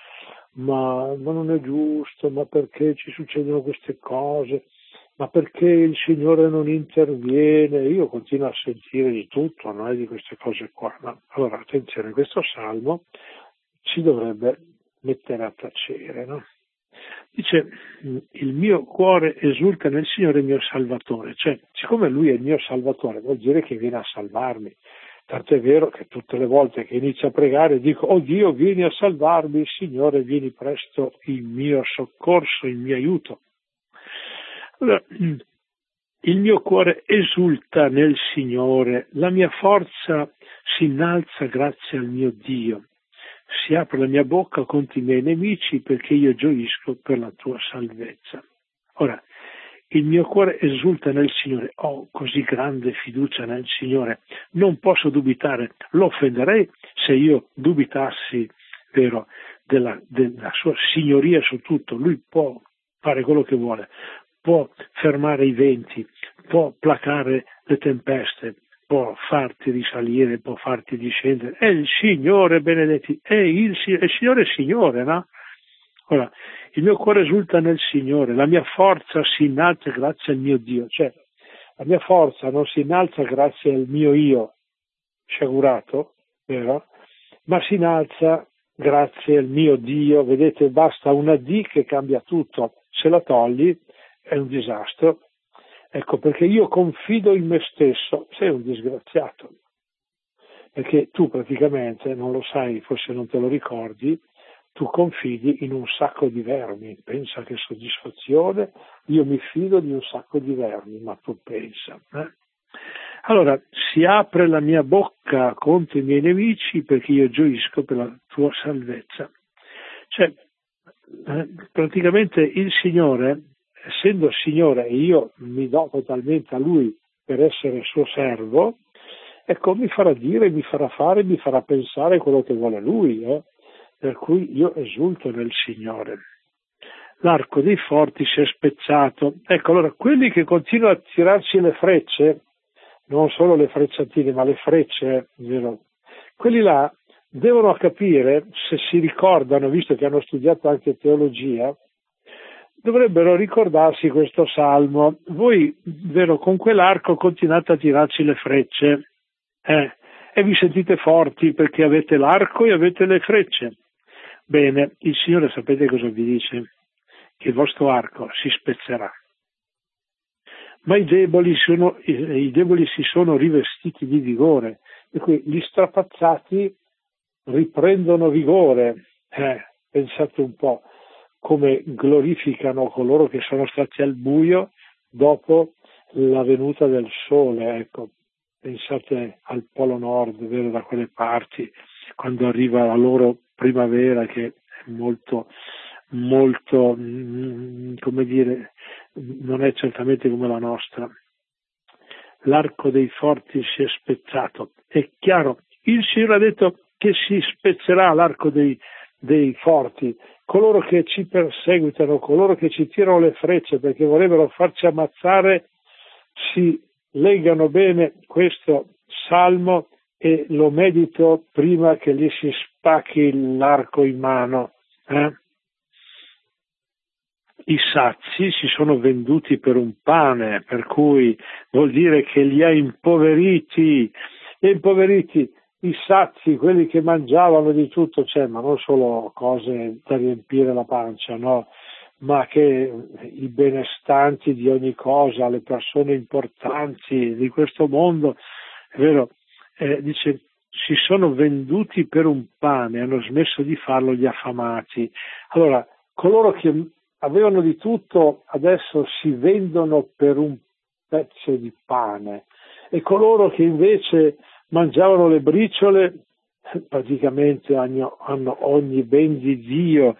ma non è giusto, ma perché ci succedono queste cose, ma perché il Signore non interviene? Io continuo a sentire di tutto, no? Di queste cose qua. No? Allora attenzione, questo salmo ci dovrebbe mettere a tacere, no? Dice il mio cuore esulta nel Signore mio Salvatore, cioè siccome Lui è il mio Salvatore vuol dire che viene a salvarmi. Tanto è vero che tutte le volte che inizio a pregare dico, oh Dio, vieni a salvarmi, Signore, vieni presto in mio soccorso, in mio aiuto. Allora, il mio cuore esulta nel Signore, la mia forza si innalza grazie al mio Dio. Si apre la mia bocca contro i miei nemici perché io gioisco per la tua salvezza. Ora, il mio cuore esulta nel Signore, ho così grande fiducia nel Signore, non posso dubitare, lo offenderei se io dubitassi, vero, della sua signoria su tutto. Lui può fare quello che vuole, può fermare i venti, può placare le tempeste, può farti risalire, può farti discendere. È il Signore, benedetti, è il Signore è Signore, no? Ora, il mio cuore esulta nel Signore, la mia forza si innalza grazie al mio Dio, cioè la mia forza non si innalza grazie al mio io sciagurato, vero? Ma si innalza grazie al mio Dio, vedete, basta una D che cambia tutto, se la togli è un disastro. Ecco perché io confido in me stesso, sei un disgraziato, perché tu praticamente, non lo sai, forse non te lo ricordi, tu confidi in un sacco di vermi, pensa che soddisfazione, io mi fido di un sacco di vermi, ma tu pensa. Allora, si apre la mia bocca contro i miei nemici perché io gioisco per la tua salvezza. Cioè, praticamente il Signore, essendo Signore e io mi do totalmente a Lui per essere suo servo, ecco, mi farà dire, mi farà fare, mi farà pensare quello che vuole Lui, per cui io esulto nel Signore. L'arco dei forti si è spezzato. Ecco, allora, quelli che continuano a tirarci le frecce, non solo le frecciatine, ma le frecce, vero? Quelli là devono capire, se si ricordano, visto che hanno studiato anche teologia, dovrebbero ricordarsi questo salmo. Voi, vero, con quell'arco continuate a tirarci le frecce, e vi sentite forti perché avete l'arco e avete le frecce. Bene, il Signore sapete cosa vi dice? Che il vostro arco si spezzerà. Ma i deboli si sono rivestiti di vigore, per cui gli strapazzati riprendono vigore. Pensate un po', come glorificano coloro che sono stati al buio dopo la venuta del sole. Ecco, pensate al Polo Nord, vero, da quelle parti, quando arriva la loro primavera, che è molto, come dire, non è certamente come la nostra. L'arco dei forti si è spezzato. È chiaro, il Signore ha detto che si spezzerà l'arco dei forti, coloro che ci perseguitano, coloro che ci tirano le frecce perché vorrebbero farci ammazzare, si leggano bene questo salmo e lo medito prima che gli si spacchi l'arco in mano. I sazi si sono venduti per un pane, per cui vuol dire che li ha impoveriti, i sazi, quelli che mangiavano di tutto, ma non solo cose da riempire la pancia, no? Ma che i benestanti di ogni cosa, le persone importanti di questo mondo, è vero, dice, si sono venduti per un pane, hanno smesso di farlo gli affamati. Allora, coloro che avevano di tutto adesso si vendono per un pezzo di pane, e coloro che invece mangiavano le briciole praticamente hanno ogni ben di Dio,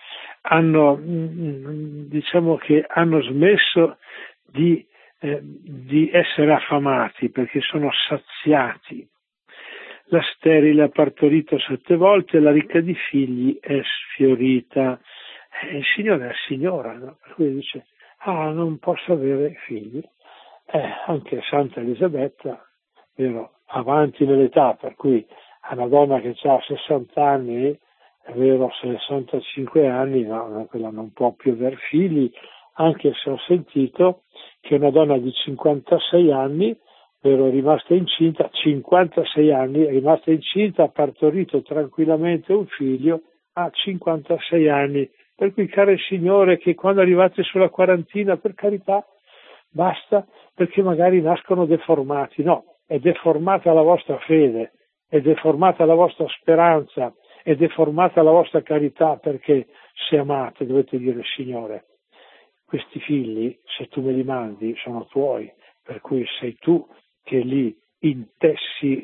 diciamo che hanno smesso di essere affamati perché sono saziati. La sterile ha partorito 7 volte, la ricca di figli è sfiorita. Il Signore è signora, no? Per cui dice, non posso avere figli. Anche Santa Elisabetta, vero, avanti nell'età, per cui una donna che ha 60 anni, è vero, 65 anni, no, quella non può più aver figli, anche se ho sentito che una donna di 56 anni, vero, è rimasta incinta, 56 anni, è rimasta incinta, ha partorito tranquillamente un figlio a 56 anni. Per cui, caro Signore, che quando arrivate sulla quarantina, per carità, basta, perché magari nascono deformati. No, è deformata la vostra fede, è deformata la vostra speranza, è deformata la vostra carità, perché se amate dovete dire, Signore, questi figli, se tu me li mandi, sono tuoi, per cui sei tu che li intessi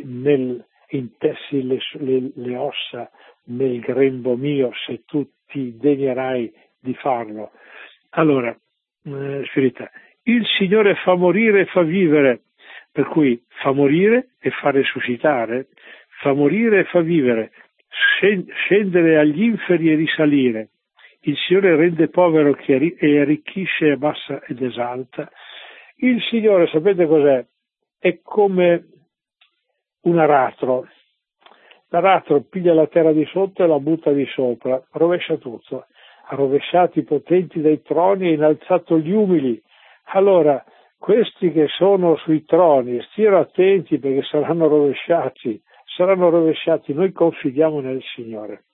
le ossa nel grembo mio, se tu ti degnerai di farlo. Allora, spirita, il Signore fa morire e fa vivere, per cui fa morire e fa risuscitare, fa morire e fa vivere, scendere agli inferi e risalire. Il Signore rende povero e arricchisce, abbassa ed esalta. Il Signore, sapete cos'è? È come un aratro. L'aratro piglia la terra di sotto e la butta di sopra, rovescia tutto. Ha rovesciato i potenti dai troni e innalzato gli umili. Allora, questi che sono sui troni, stiano attenti perché saranno rovesciati. Noi confidiamo nel Signore.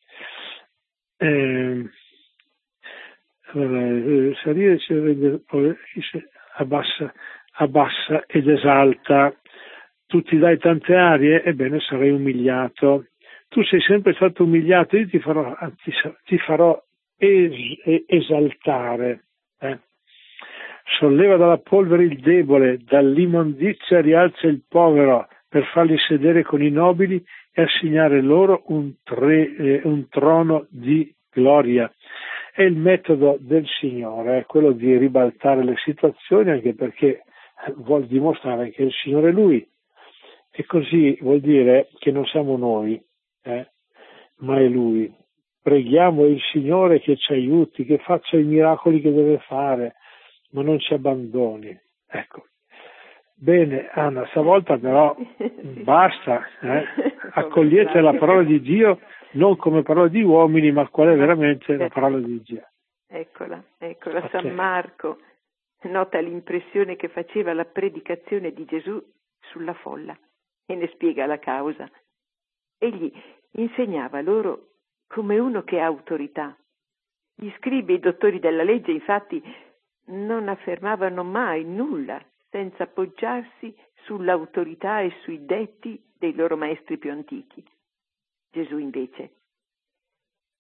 Salire abbassa ed esalta. Tu ti dai tante arie, ebbene sarai umiliato. Tu sei sempre stato umiliato, io ti farò esaltare. Solleva dalla polvere il debole, dall'immondizia rialza il povero, per farli sedere con i nobili e assegnare loro un trono di gloria. È il metodo del Signore, è quello di ribaltare le situazioni, anche perché vuol dimostrare che il Signore è Lui. E così vuol dire che non siamo noi, ma è Lui. Preghiamo il Signore che ci aiuti, che faccia i miracoli che deve fare, ma non ci abbandoni. Ecco. Bene, Anna, stavolta però basta. Accogliete la parola di Dio non come parola di uomini, ma qual è veramente la parola di Dio. Eccola. San Marco nota l'impressione che faceva la predicazione di Gesù sulla folla e ne spiega la causa. Egli insegnava loro come uno che ha autorità. Gli scribi e i dottori della legge, infatti, non affermavano mai nulla senza appoggiarsi sull'autorità e sui detti dei loro maestri più antichi. Gesù invece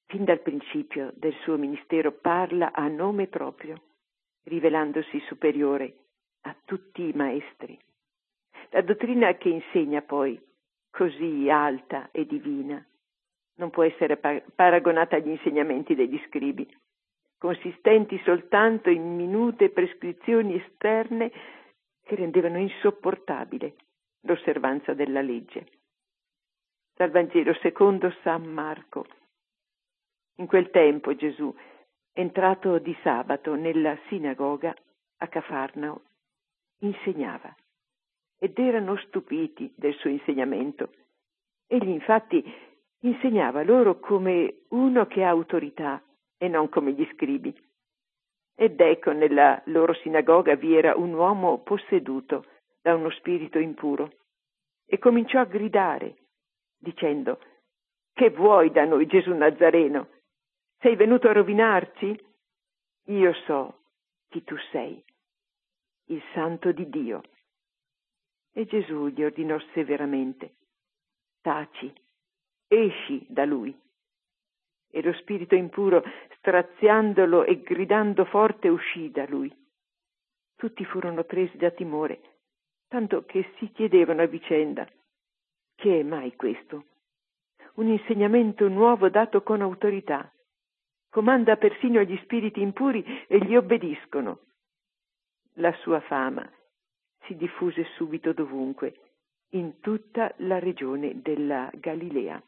fin dal principio del suo ministero parla a nome proprio, rivelandosi superiore a tutti i maestri. La dottrina che insegna poi, così alta e divina, non può essere paragonata agli insegnamenti degli scribi, consistenti soltanto in minute prescrizioni esterne che rendevano insopportabile l'osservanza della legge. Dal Vangelo secondo San Marco. In quel tempo Gesù, entrato di sabato nella sinagoga a Cafarnao, insegnava ed erano stupiti del suo insegnamento. Egli infatti insegnava loro come uno che ha autorità e non come gli scribi. Ed ecco, nella loro sinagoga vi era un uomo posseduto da uno spirito impuro e cominciò a gridare, dicendo: «Che vuoi da noi, Gesù Nazareno? Sei venuto a rovinarci? Io so chi tu sei, il Santo di Dio». E Gesù gli ordinò severamente: «Taci, esci da lui». E lo spirito impuro, straziandolo e gridando forte, uscì da lui. Tutti furono presi da timore, tanto che si chiedevano a vicenda: «Che è mai questo? Un insegnamento nuovo dato con autorità. Comanda persino agli spiriti impuri e gli obbediscono». La sua fama si diffuse subito dovunque, in tutta la regione della Galilea.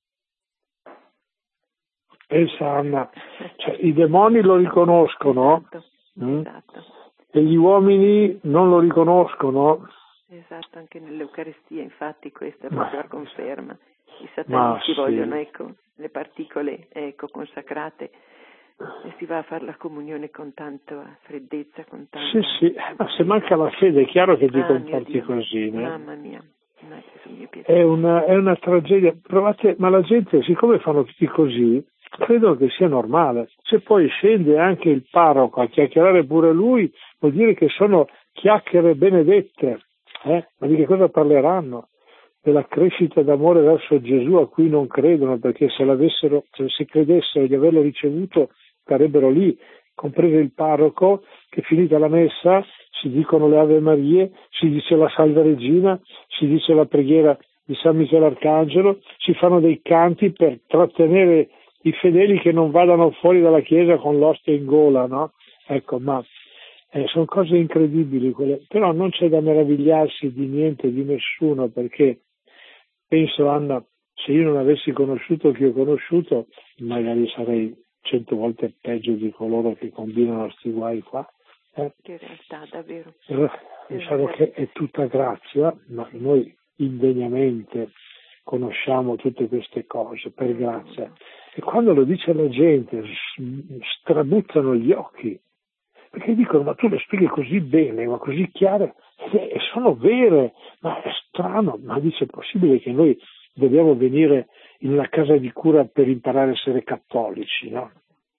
Pensa, Anna, cioè, i demoni lo riconoscono, esatto. E gli uomini non lo riconoscono. Esatto, anche nell'Eucaristia infatti questa è proprio la conferma. I satanisti vogliono, le particole, consacrate, e si va a fare la comunione con tanta freddezza, con tanta... Sì, ma se manca la fede è chiaro che ti comporti così. Mamma mia. È una tragedia. Provate, ma la gente, siccome fanno tutti così, credo che sia normale. Se poi scende anche il parroco a chiacchierare pure lui, vuol dire che sono chiacchiere benedette. Ma di che cosa parleranno? Della crescita d'amore verso Gesù a cui non credono, perché se credessero di averlo ricevuto starebbero lì, compreso il parroco, che finita la messa si dicono le Ave Marie, si dice la Salve Regina, si dice la preghiera di San Michele Arcangelo, si fanno dei canti per trattenere i fedeli che non vadano fuori dalla chiesa con l'ostia in gola, no? Ecco, ma sono cose incredibili quelle, però non c'è da meravigliarsi di niente, di nessuno, perché penso, Anna, se io non avessi conosciuto chi ho conosciuto, magari sarei 100 volte peggio di coloro che combinano questi guai qua. Che realtà, davvero. Diciamo che è tutta grazia, ma noi indegnamente conosciamo tutte queste cose per grazia. E quando lo dice la gente strabuzzano gli occhi, perché dicono: ma tu le spieghi così bene, ma così chiare, e sono vere, ma è strano, ma dice: è possibile che noi dobbiamo venire in una casa di cura per imparare a essere cattolici, no?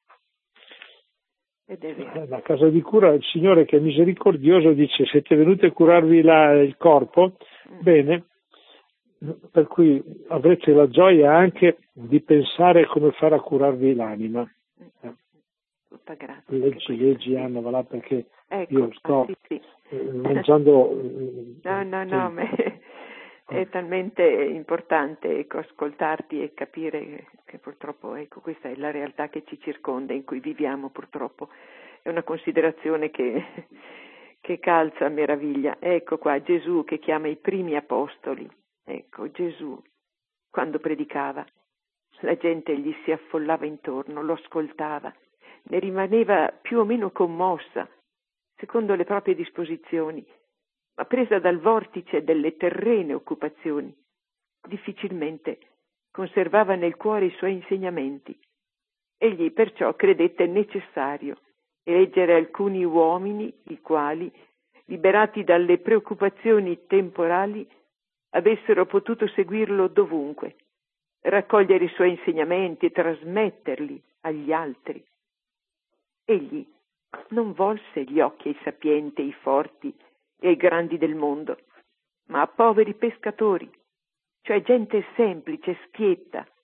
Ed è vero. La casa di cura, il Signore che è misericordioso dice: siete venuti a curarvi il corpo? Bene, per cui avrete la gioia anche di pensare come fare a curarvi l'anima. Tutta grazia. Leggi Anna, va là, perché ecco, io sto sì. mangiando. No, ma è talmente importante ascoltarti e capire che purtroppo questa è la realtà che ci circonda, in cui viviamo purtroppo. È una considerazione che calza a meraviglia. Ecco qua Gesù che chiama i primi apostoli. Ecco Gesù quando predicava, la gente gli si affollava intorno, lo ascoltava, ne rimaneva più o meno commossa secondo le proprie disposizioni, ma presa dal vortice delle terrene occupazioni, difficilmente conservava nel cuore i suoi insegnamenti. Egli perciò credette necessario eleggere alcuni uomini, i quali, liberati dalle preoccupazioni temporali, avessero potuto seguirlo dovunque, raccogliere i suoi insegnamenti e trasmetterli agli altri. Egli non volse gli occhi ai sapienti, ai forti e ai grandi del mondo, ma a poveri pescatori, cioè gente semplice, schietta,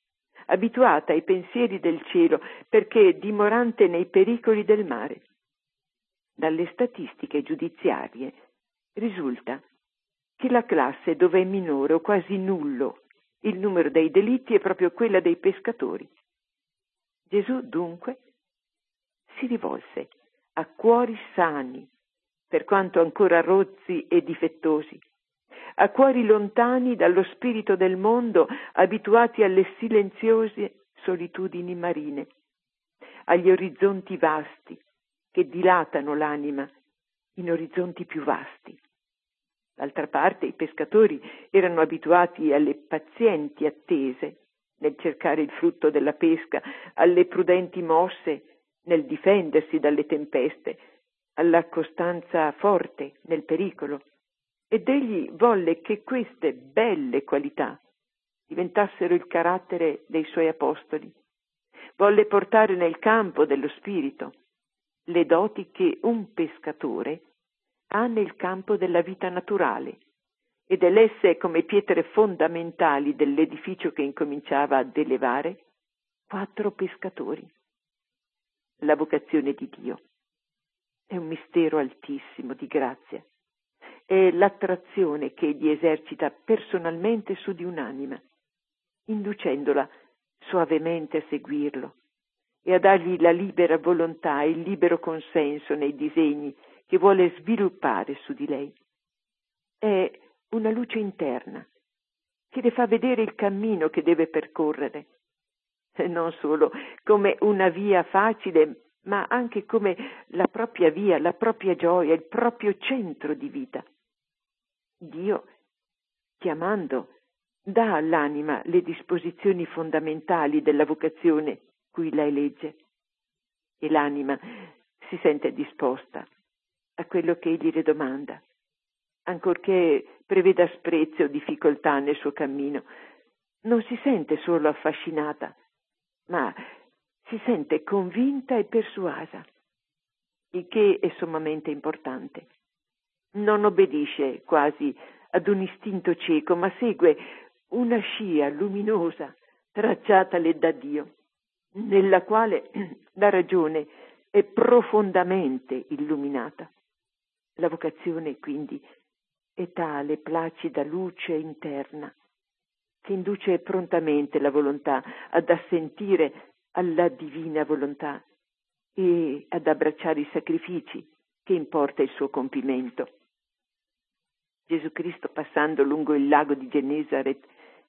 abituata ai pensieri del cielo, perché dimorante nei pericoli del mare. Dalle statistiche giudiziarie risulta che la classe dove è minore o quasi nullo il numero dei delitti è proprio quella dei pescatori. Gesù dunque si rivolse a cuori sani, per quanto ancora rozzi e difettosi, a cuori lontani dallo spirito del mondo, abituati alle silenziose solitudini marine, agli orizzonti vasti che dilatano l'anima in orizzonti più vasti. D'altra parte i pescatori erano abituati alle pazienti attese nel cercare il frutto della pesca, alle prudenti mosse nel difendersi dalle tempeste, alla costanza forte nel pericolo. Ed egli volle che queste belle qualità diventassero il carattere dei suoi apostoli. Volle portare nel campo dello spirito le doti che un pescatore ha nel campo della vita naturale ed elesse come pietre fondamentali dell'edificio che incominciava ad elevare 4 pescatori. La vocazione di Dio è un mistero altissimo di grazia. È l'attrazione che egli esercita personalmente su di un'anima, inducendola soavemente a seguirlo e a dargli la libera volontà e il libero consenso nei disegni che vuole sviluppare su di lei. È una luce interna che le fa vedere il cammino che deve percorrere, e non solo come una via facile, ma anche come la propria via, la propria gioia, il proprio centro di vita. Dio, chiamando, dà all'anima le disposizioni fondamentali della vocazione cui la elegge, e l'anima si sente disposta a quello che egli le domanda, ancorché preveda asprezze o difficoltà nel suo cammino. Non si sente solo affascinata, ma si sente convinta e persuasa, il che è sommamente importante. Non obbedisce quasi ad un istinto cieco, ma segue una scia luminosa tracciatale da Dio, nella quale la ragione è profondamente illuminata. La vocazione, quindi, è tale placida luce interna che induce prontamente la volontà ad assentire alla divina volontà e ad abbracciare i sacrifici che importa il suo compimento. Gesù Cristo, passando lungo il lago di Gennesaret,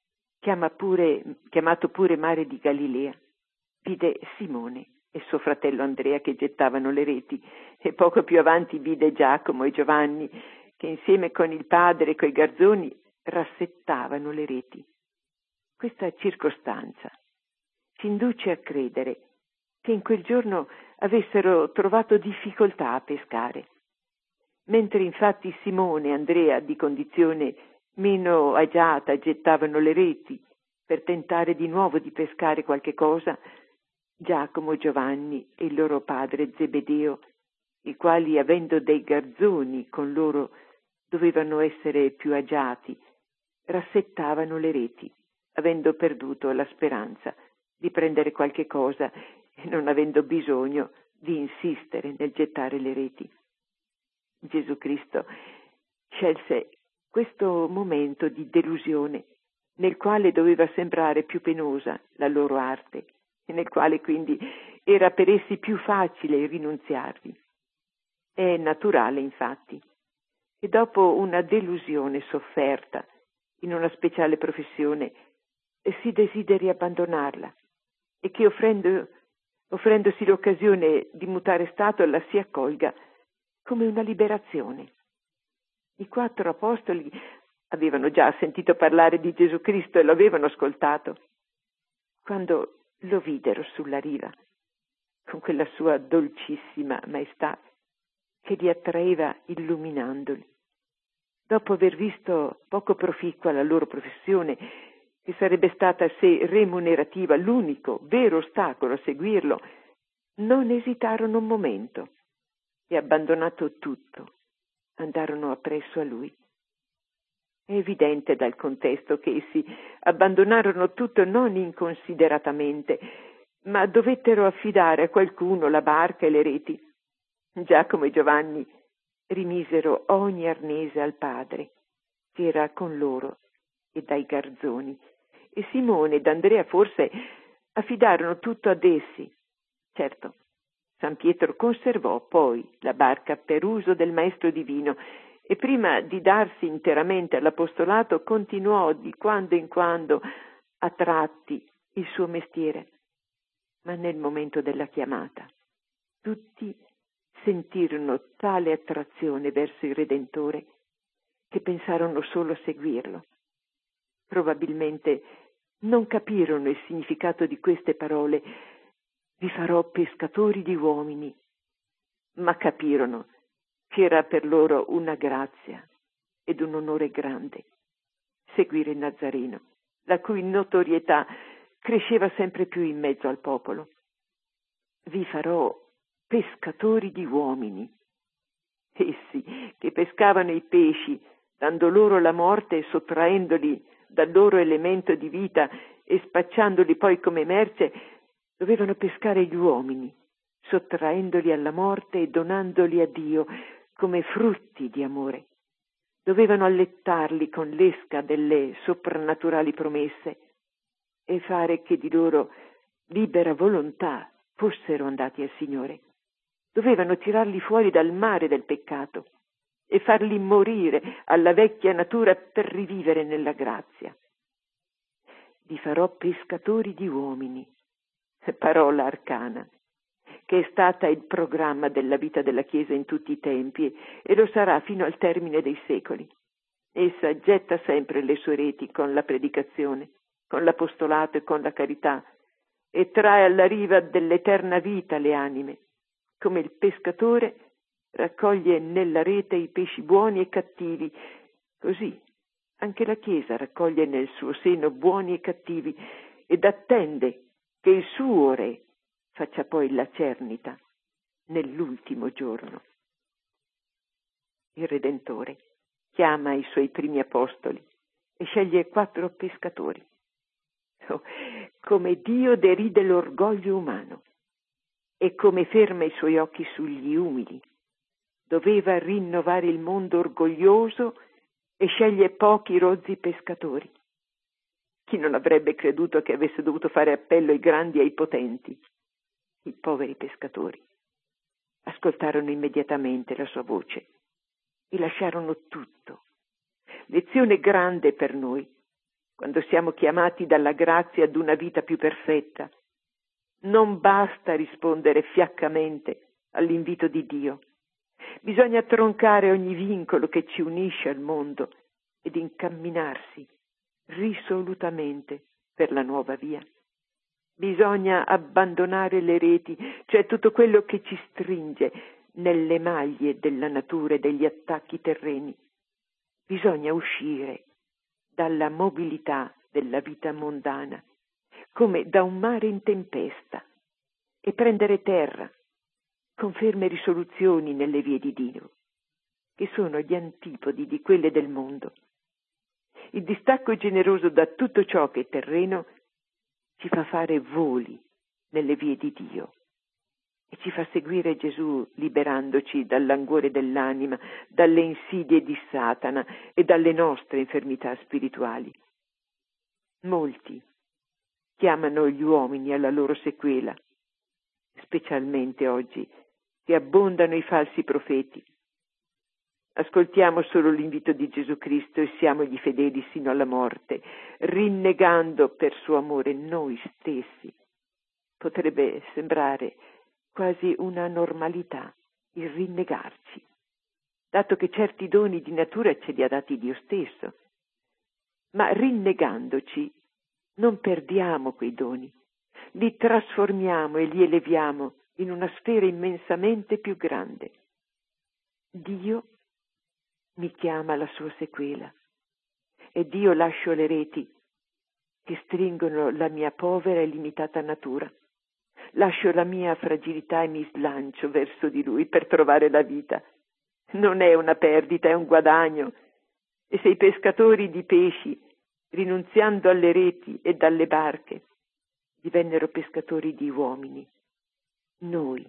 chiamato pure mare di Galilea, vide Simone e suo fratello Andrea che gettavano le reti, e poco più avanti vide Giacomo e Giovanni che insieme con il padre e coi garzoni rassettavano le reti. Questa circostanza ci induce a credere che in quel giorno avessero trovato difficoltà a pescare, mentre infatti Simone e Andrea, di condizione meno agiata, gettavano le reti per tentare di nuovo di pescare qualche cosa, Giacomo, Giovanni e il loro padre Zebedeo, i quali, avendo dei garzoni con loro, dovevano essere più agiati, rassettavano le reti, avendo perduto la speranza di prendere qualche cosa e non avendo bisogno di insistere nel gettare le reti. Gesù Cristo scelse questo momento di delusione, nel quale doveva sembrare più penosa la loro arte e nel quale quindi era per essi più facile rinunziarvi. È naturale, infatti, che dopo una delusione sofferta in una speciale professione si desideri abbandonarla e che offrendosi l'occasione di mutare stato la si accolga come una liberazione. I 4 apostoli avevano già sentito parlare di Gesù Cristo e lo avevano ascoltato. Quando lo videro sulla riva, con quella sua dolcissima maestà che li attraeva illuminandoli, dopo aver visto poco proficua la loro professione, che sarebbe stata se remunerativa l'unico vero ostacolo a seguirlo, non esitarono un momento e, abbandonato tutto, andarono appresso a lui. È evidente dal contesto che essi abbandonarono tutto non inconsideratamente, ma dovettero affidare a qualcuno la barca e le reti. Giacomo e Giovanni rimisero ogni arnese al padre, che era con loro e dai garzoni, e Simone ed Andrea forse affidarono tutto ad essi. Certo, San Pietro conservò poi la barca per uso del maestro divino e prima di darsi interamente all'apostolato continuò di quando in quando a tratti il suo mestiere. Ma nel momento della chiamata tutti sentirono tale attrazione verso il Redentore che pensarono solo a seguirlo. Probabilmente non capirono il significato di queste parole: vi farò pescatori di uomini, ma capirono che era per loro una grazia ed un onore grande seguire il Nazareno, la cui notorietà cresceva sempre più in mezzo al popolo. Vi farò pescatori di uomini. Essi che pescavano i pesci, dando loro la morte e sottraendoli dal loro elemento di vita e spacciandoli poi come merce, dovevano pescare gli uomini, sottraendoli alla morte e donandoli a Dio come frutti di amore. Dovevano allettarli con l'esca delle soprannaturali promesse e fare che di loro libera volontà fossero andati al Signore. Dovevano tirarli fuori dal mare del peccato e farli morire alla vecchia natura per rivivere nella grazia. Vi farò pescatori di uomini, parola arcana, che è stata il programma della vita della Chiesa in tutti i tempi e lo sarà fino al termine dei secoli. Essa getta sempre le sue reti con la predicazione, con l'apostolato e con la carità, e trae alla riva dell'eterna vita le anime, come il pescatore raccoglie nella rete i pesci buoni e cattivi. Così anche la Chiesa raccoglie nel suo seno buoni e cattivi ed attende che il suo Re faccia poi la cernita nell'ultimo giorno. Il Redentore chiama i suoi primi apostoli e sceglie 4 pescatori. Oh, come Dio deride l'orgoglio umano e come ferma i suoi occhi sugli umili. Doveva rinnovare il mondo orgoglioso e sceglie pochi rozzi pescatori. Chi non avrebbe creduto che avesse dovuto fare appello ai grandi e ai potenti? I poveri pescatori ascoltarono immediatamente la sua voce e lasciarono tutto. Lezione grande per noi, quando siamo chiamati dalla grazia ad una vita più perfetta. Non basta rispondere fiaccamente all'invito di Dio. Bisogna troncare ogni vincolo che ci unisce al mondo ed incamminarsi risolutamente per la nuova via. Bisogna abbandonare le reti, cioè tutto quello che ci stringe nelle maglie della natura e degli attacchi terreni. Bisogna uscire dalla mobilità della vita mondana, come da un mare in tempesta, e prendere terra con ferme risoluzioni nelle vie di Dio, che sono gli antipodi di quelle del mondo. Il distacco generoso da tutto ciò che è terreno ci fa fare voli nelle vie di Dio e ci fa seguire Gesù, liberandoci dal languore dell'anima, dalle insidie di Satana e dalle nostre infermità spirituali. Molti chiamano gli uomini alla loro sequela, specialmente oggi che abbondano i falsi profeti. Ascoltiamo solo l'invito di Gesù Cristo e siamogli fedeli sino alla morte, rinnegando per suo amore noi stessi. Potrebbe sembrare quasi una normalità il rinnegarci, dato che certi doni di natura ce li ha dati Dio stesso. Ma rinnegandoci non perdiamo quei doni, li trasformiamo e li eleviamo in una sfera immensamente più grande. Dio mi chiama alla sua sequela ed io lascio le reti che stringono la mia povera e limitata natura. Lascio la mia fragilità e mi slancio verso di Lui per trovare la vita. Non è una perdita, è un guadagno. E se i pescatori di pesci, rinunziando alle reti e dalle barche, divennero pescatori di uomini, noi,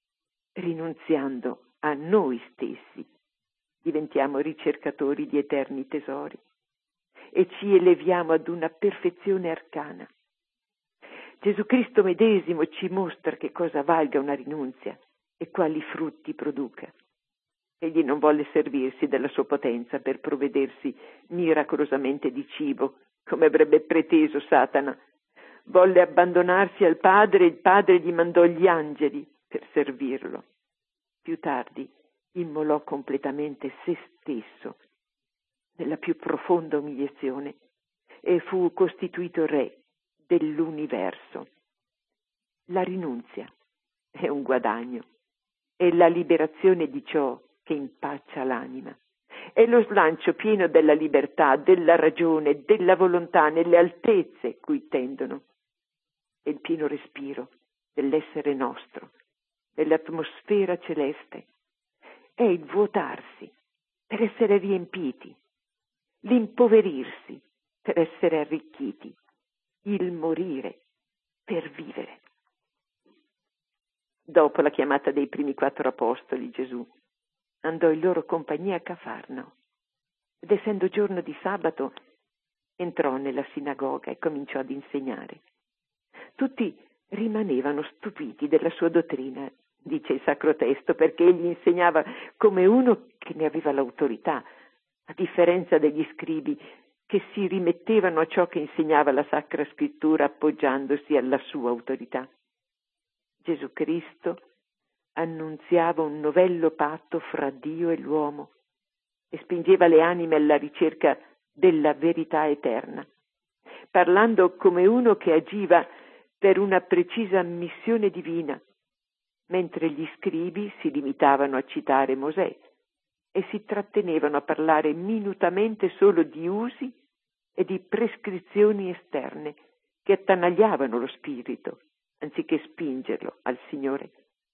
rinunziando a noi stessi, diventiamo ricercatori di eterni tesori e ci eleviamo ad una perfezione arcana. Gesù Cristo medesimo ci mostra che cosa valga una rinunzia e quali frutti produca. Egli non volle servirsi della sua potenza per provvedersi miracolosamente di cibo, come avrebbe preteso Satana. Volle abbandonarsi al Padre e il Padre gli mandò gli angeli per servirlo. Più tardi immolò completamente se stesso nella più profonda umiliazione e fu costituito re dell'universo. La rinunzia è un guadagno, è la liberazione di ciò che impaccia l'anima, è lo slancio pieno della libertà, della ragione, della volontà nelle altezze cui tendono, è il pieno respiro dell'essere nostro, dell'atmosfera celeste, è il vuotarsi per essere riempiti, l'impoverirsi per essere arricchiti, il morire per vivere. Dopo la chiamata dei primi 4 apostoli, Gesù andò in loro compagnia a Cafarnao ed essendo giorno di sabato entrò nella sinagoga e cominciò ad insegnare. Tutti rimanevano stupiti della sua dottrina, dice il Sacro Testo, perché egli insegnava come uno che ne aveva l'autorità, a differenza degli scribi che si rimettevano a ciò che insegnava la Sacra Scrittura appoggiandosi alla sua autorità. Gesù Cristo annunziava un novello patto fra Dio e l'uomo e spingeva le anime alla ricerca della verità eterna, parlando come uno che agiva per una precisa missione divina, mentre gli scribi si limitavano a citare Mosè e si trattenevano a parlare minutamente solo di usi e di prescrizioni esterne che attanagliavano lo spirito, anziché spingerlo al Signore.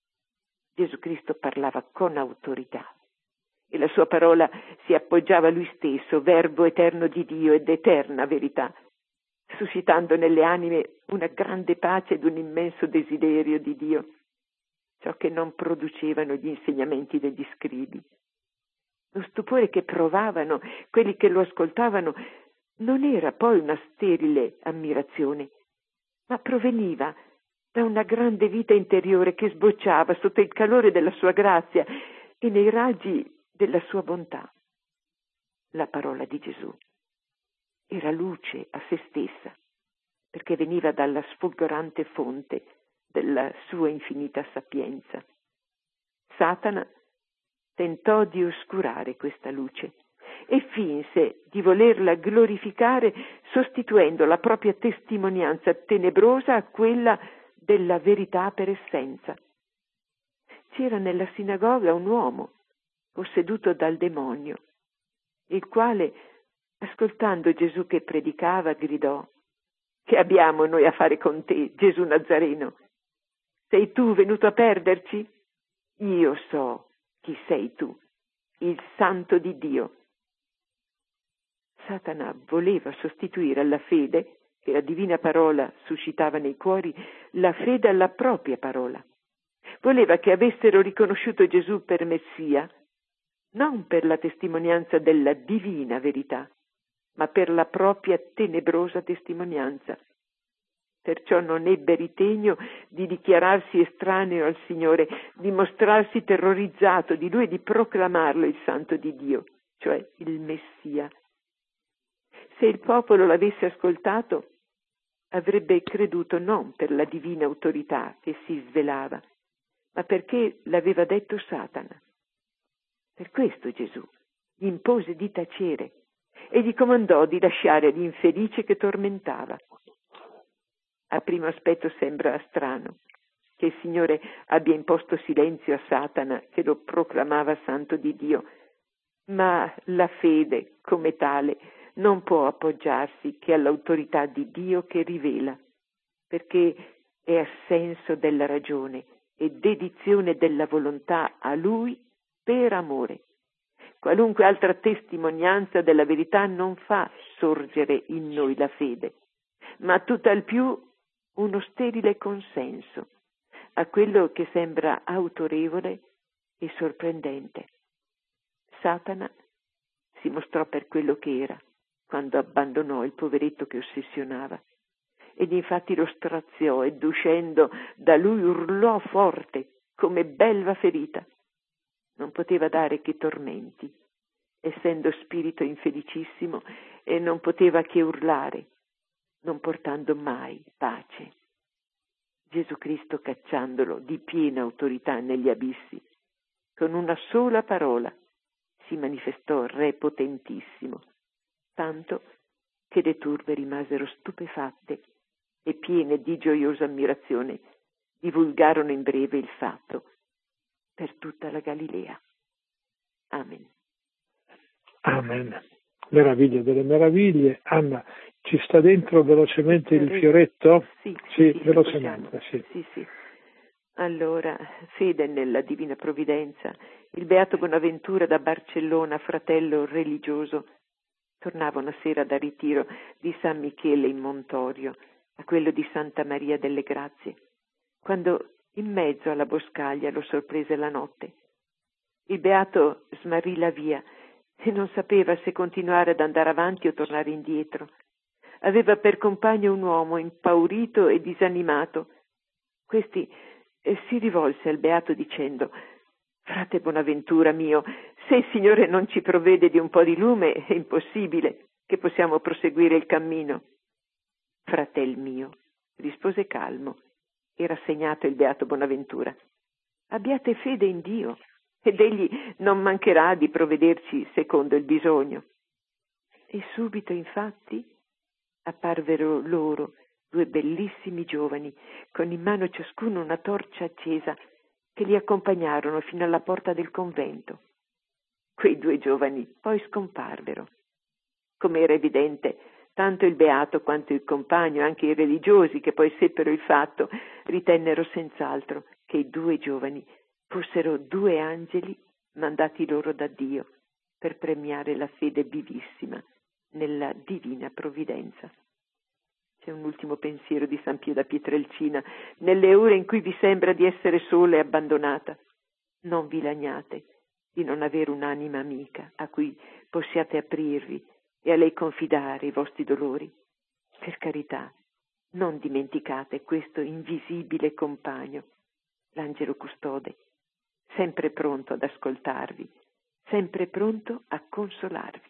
Gesù Cristo parlava con autorità e la sua parola si appoggiava a lui stesso, verbo eterno di Dio ed eterna verità, suscitando nelle anime una grande pace ed un immenso desiderio di Dio, ciò che non producevano gli insegnamenti degli scribi. Lo stupore che provavano quelli che lo ascoltavano non era poi una sterile ammirazione, ma proveniva da una grande vita interiore che sbocciava sotto il calore della sua grazia e nei raggi della sua bontà. La parola di Gesù era luce a se stessa, perché veniva dalla sfolgorante fonte della sua infinita sapienza. Satana tentò di oscurare questa luce e finse di volerla glorificare sostituendo la propria testimonianza tenebrosa a quella della verità per essenza. C'era nella sinagoga un uomo posseduto dal demonio, il quale, ascoltando Gesù che predicava, gridò: «Che abbiamo noi a fare con te, Gesù Nazareno? Sei tu venuto a perderci? Io so chi sei tu, il Santo di Dio». Satana voleva sostituire alla fede, che la divina parola suscitava nei cuori, la fede alla propria parola. Voleva che avessero riconosciuto Gesù per Messia, non per la testimonianza della divina verità, ma per la propria tenebrosa testimonianza. Perciò non ebbe ritegno di dichiararsi estraneo al Signore, di mostrarsi terrorizzato di Lui e di proclamarlo il Santo di Dio, cioè il Messia. Se il popolo l'avesse ascoltato, avrebbe creduto non per la divina autorità che si svelava, ma perché l'aveva detto Satana. Per questo Gesù gli impose di tacere e gli comandò di lasciare l'infelice che tormentava. A primo aspetto sembra strano che il Signore abbia imposto silenzio a Satana che lo proclamava santo di Dio, ma la fede, come tale, non può appoggiarsi che all'autorità di Dio che rivela, perché è assenso della ragione e dedizione della volontà a Lui per amore. qualunque altra testimonianza della verità non fa sorgere in noi la fede, ma tutt'al più uno sterile consenso a quello che sembra autorevole e sorprendente. Satana si mostrò per quello che era quando abbandonò il poveretto che ossessionava, ed infatti lo straziò ed uscendo da lui urlò forte come belva ferita. Non poteva dare che tormenti, essendo spirito infelicissimo, e non poteva che urlare, non portando mai pace. Gesù Cristo, cacciandolo di piena autorità negli abissi, con una sola parola si manifestò Re potentissimo, tanto che le turbe rimasero stupefatte e piene di gioiosa ammirazione divulgarono in breve il fatto per tutta la Galilea. Amen. Amen. Meraviglia delle meraviglie. Anna, ci sta dentro velocemente il fioretto? Sì, velocemente, sì. Sì. Allora, fede nella divina provvidenza. Il beato Bonaventura da Barcellona, fratello religioso, tornava una sera da ritiro di San Michele in Montorio, a quello di Santa Maria delle Grazie, quando in mezzo alla boscaglia lo sorprese la notte. Il beato smarrì la via e non sapeva se continuare ad andare avanti o tornare indietro. Aveva per compagno un uomo impaurito e disanimato. Questi si rivolse al beato dicendo: «Frate Bonaventura mio, se il Signore non ci provvede di un po' di lume, è impossibile che possiamo proseguire il cammino». «Fratel mio», rispose calmo e rassegnato il beato Bonaventura, «abbiate fede in Dio, ed egli non mancherà di provvederci secondo il bisogno». E subito, infatti, apparvero loro 2 bellissimi giovani, con in mano ciascuno una torcia accesa, che li accompagnarono fino alla porta del convento. Quei 2 giovani poi scomparvero. Come era evidente, tanto il beato quanto il compagno, anche i religiosi che poi seppero il fatto, ritennero senz'altro che i 2 giovani fossero 2 angeli mandati loro da Dio per premiare la fede vivissima nella divina provvidenza. C'è un ultimo pensiero di San Pio da Pietrelcina: nelle ore in cui vi sembra di essere sola e abbandonata, non vi lagnate di non avere un'anima amica a cui possiate aprirvi e a lei confidare i vostri dolori. Per carità, non dimenticate questo invisibile compagno, l'angelo custode, sempre pronto ad ascoltarvi, sempre pronto a consolarvi.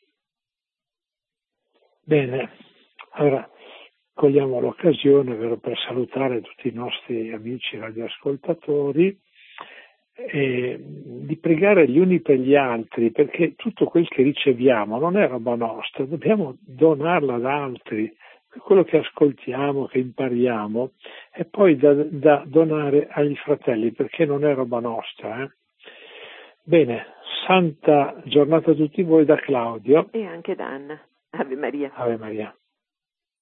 Bene, allora cogliamo l'occasione per salutare tutti i nostri amici radioascoltatori e di pregare gli uni per gli altri, perché tutto quel che riceviamo non è roba nostra, dobbiamo donarla ad altri. Quello che ascoltiamo, che impariamo, è poi da donare agli fratelli, perché non è roba nostra. Bene, santa giornata a tutti voi da Claudio e anche da Anna. Ave Maria. Ave Maria.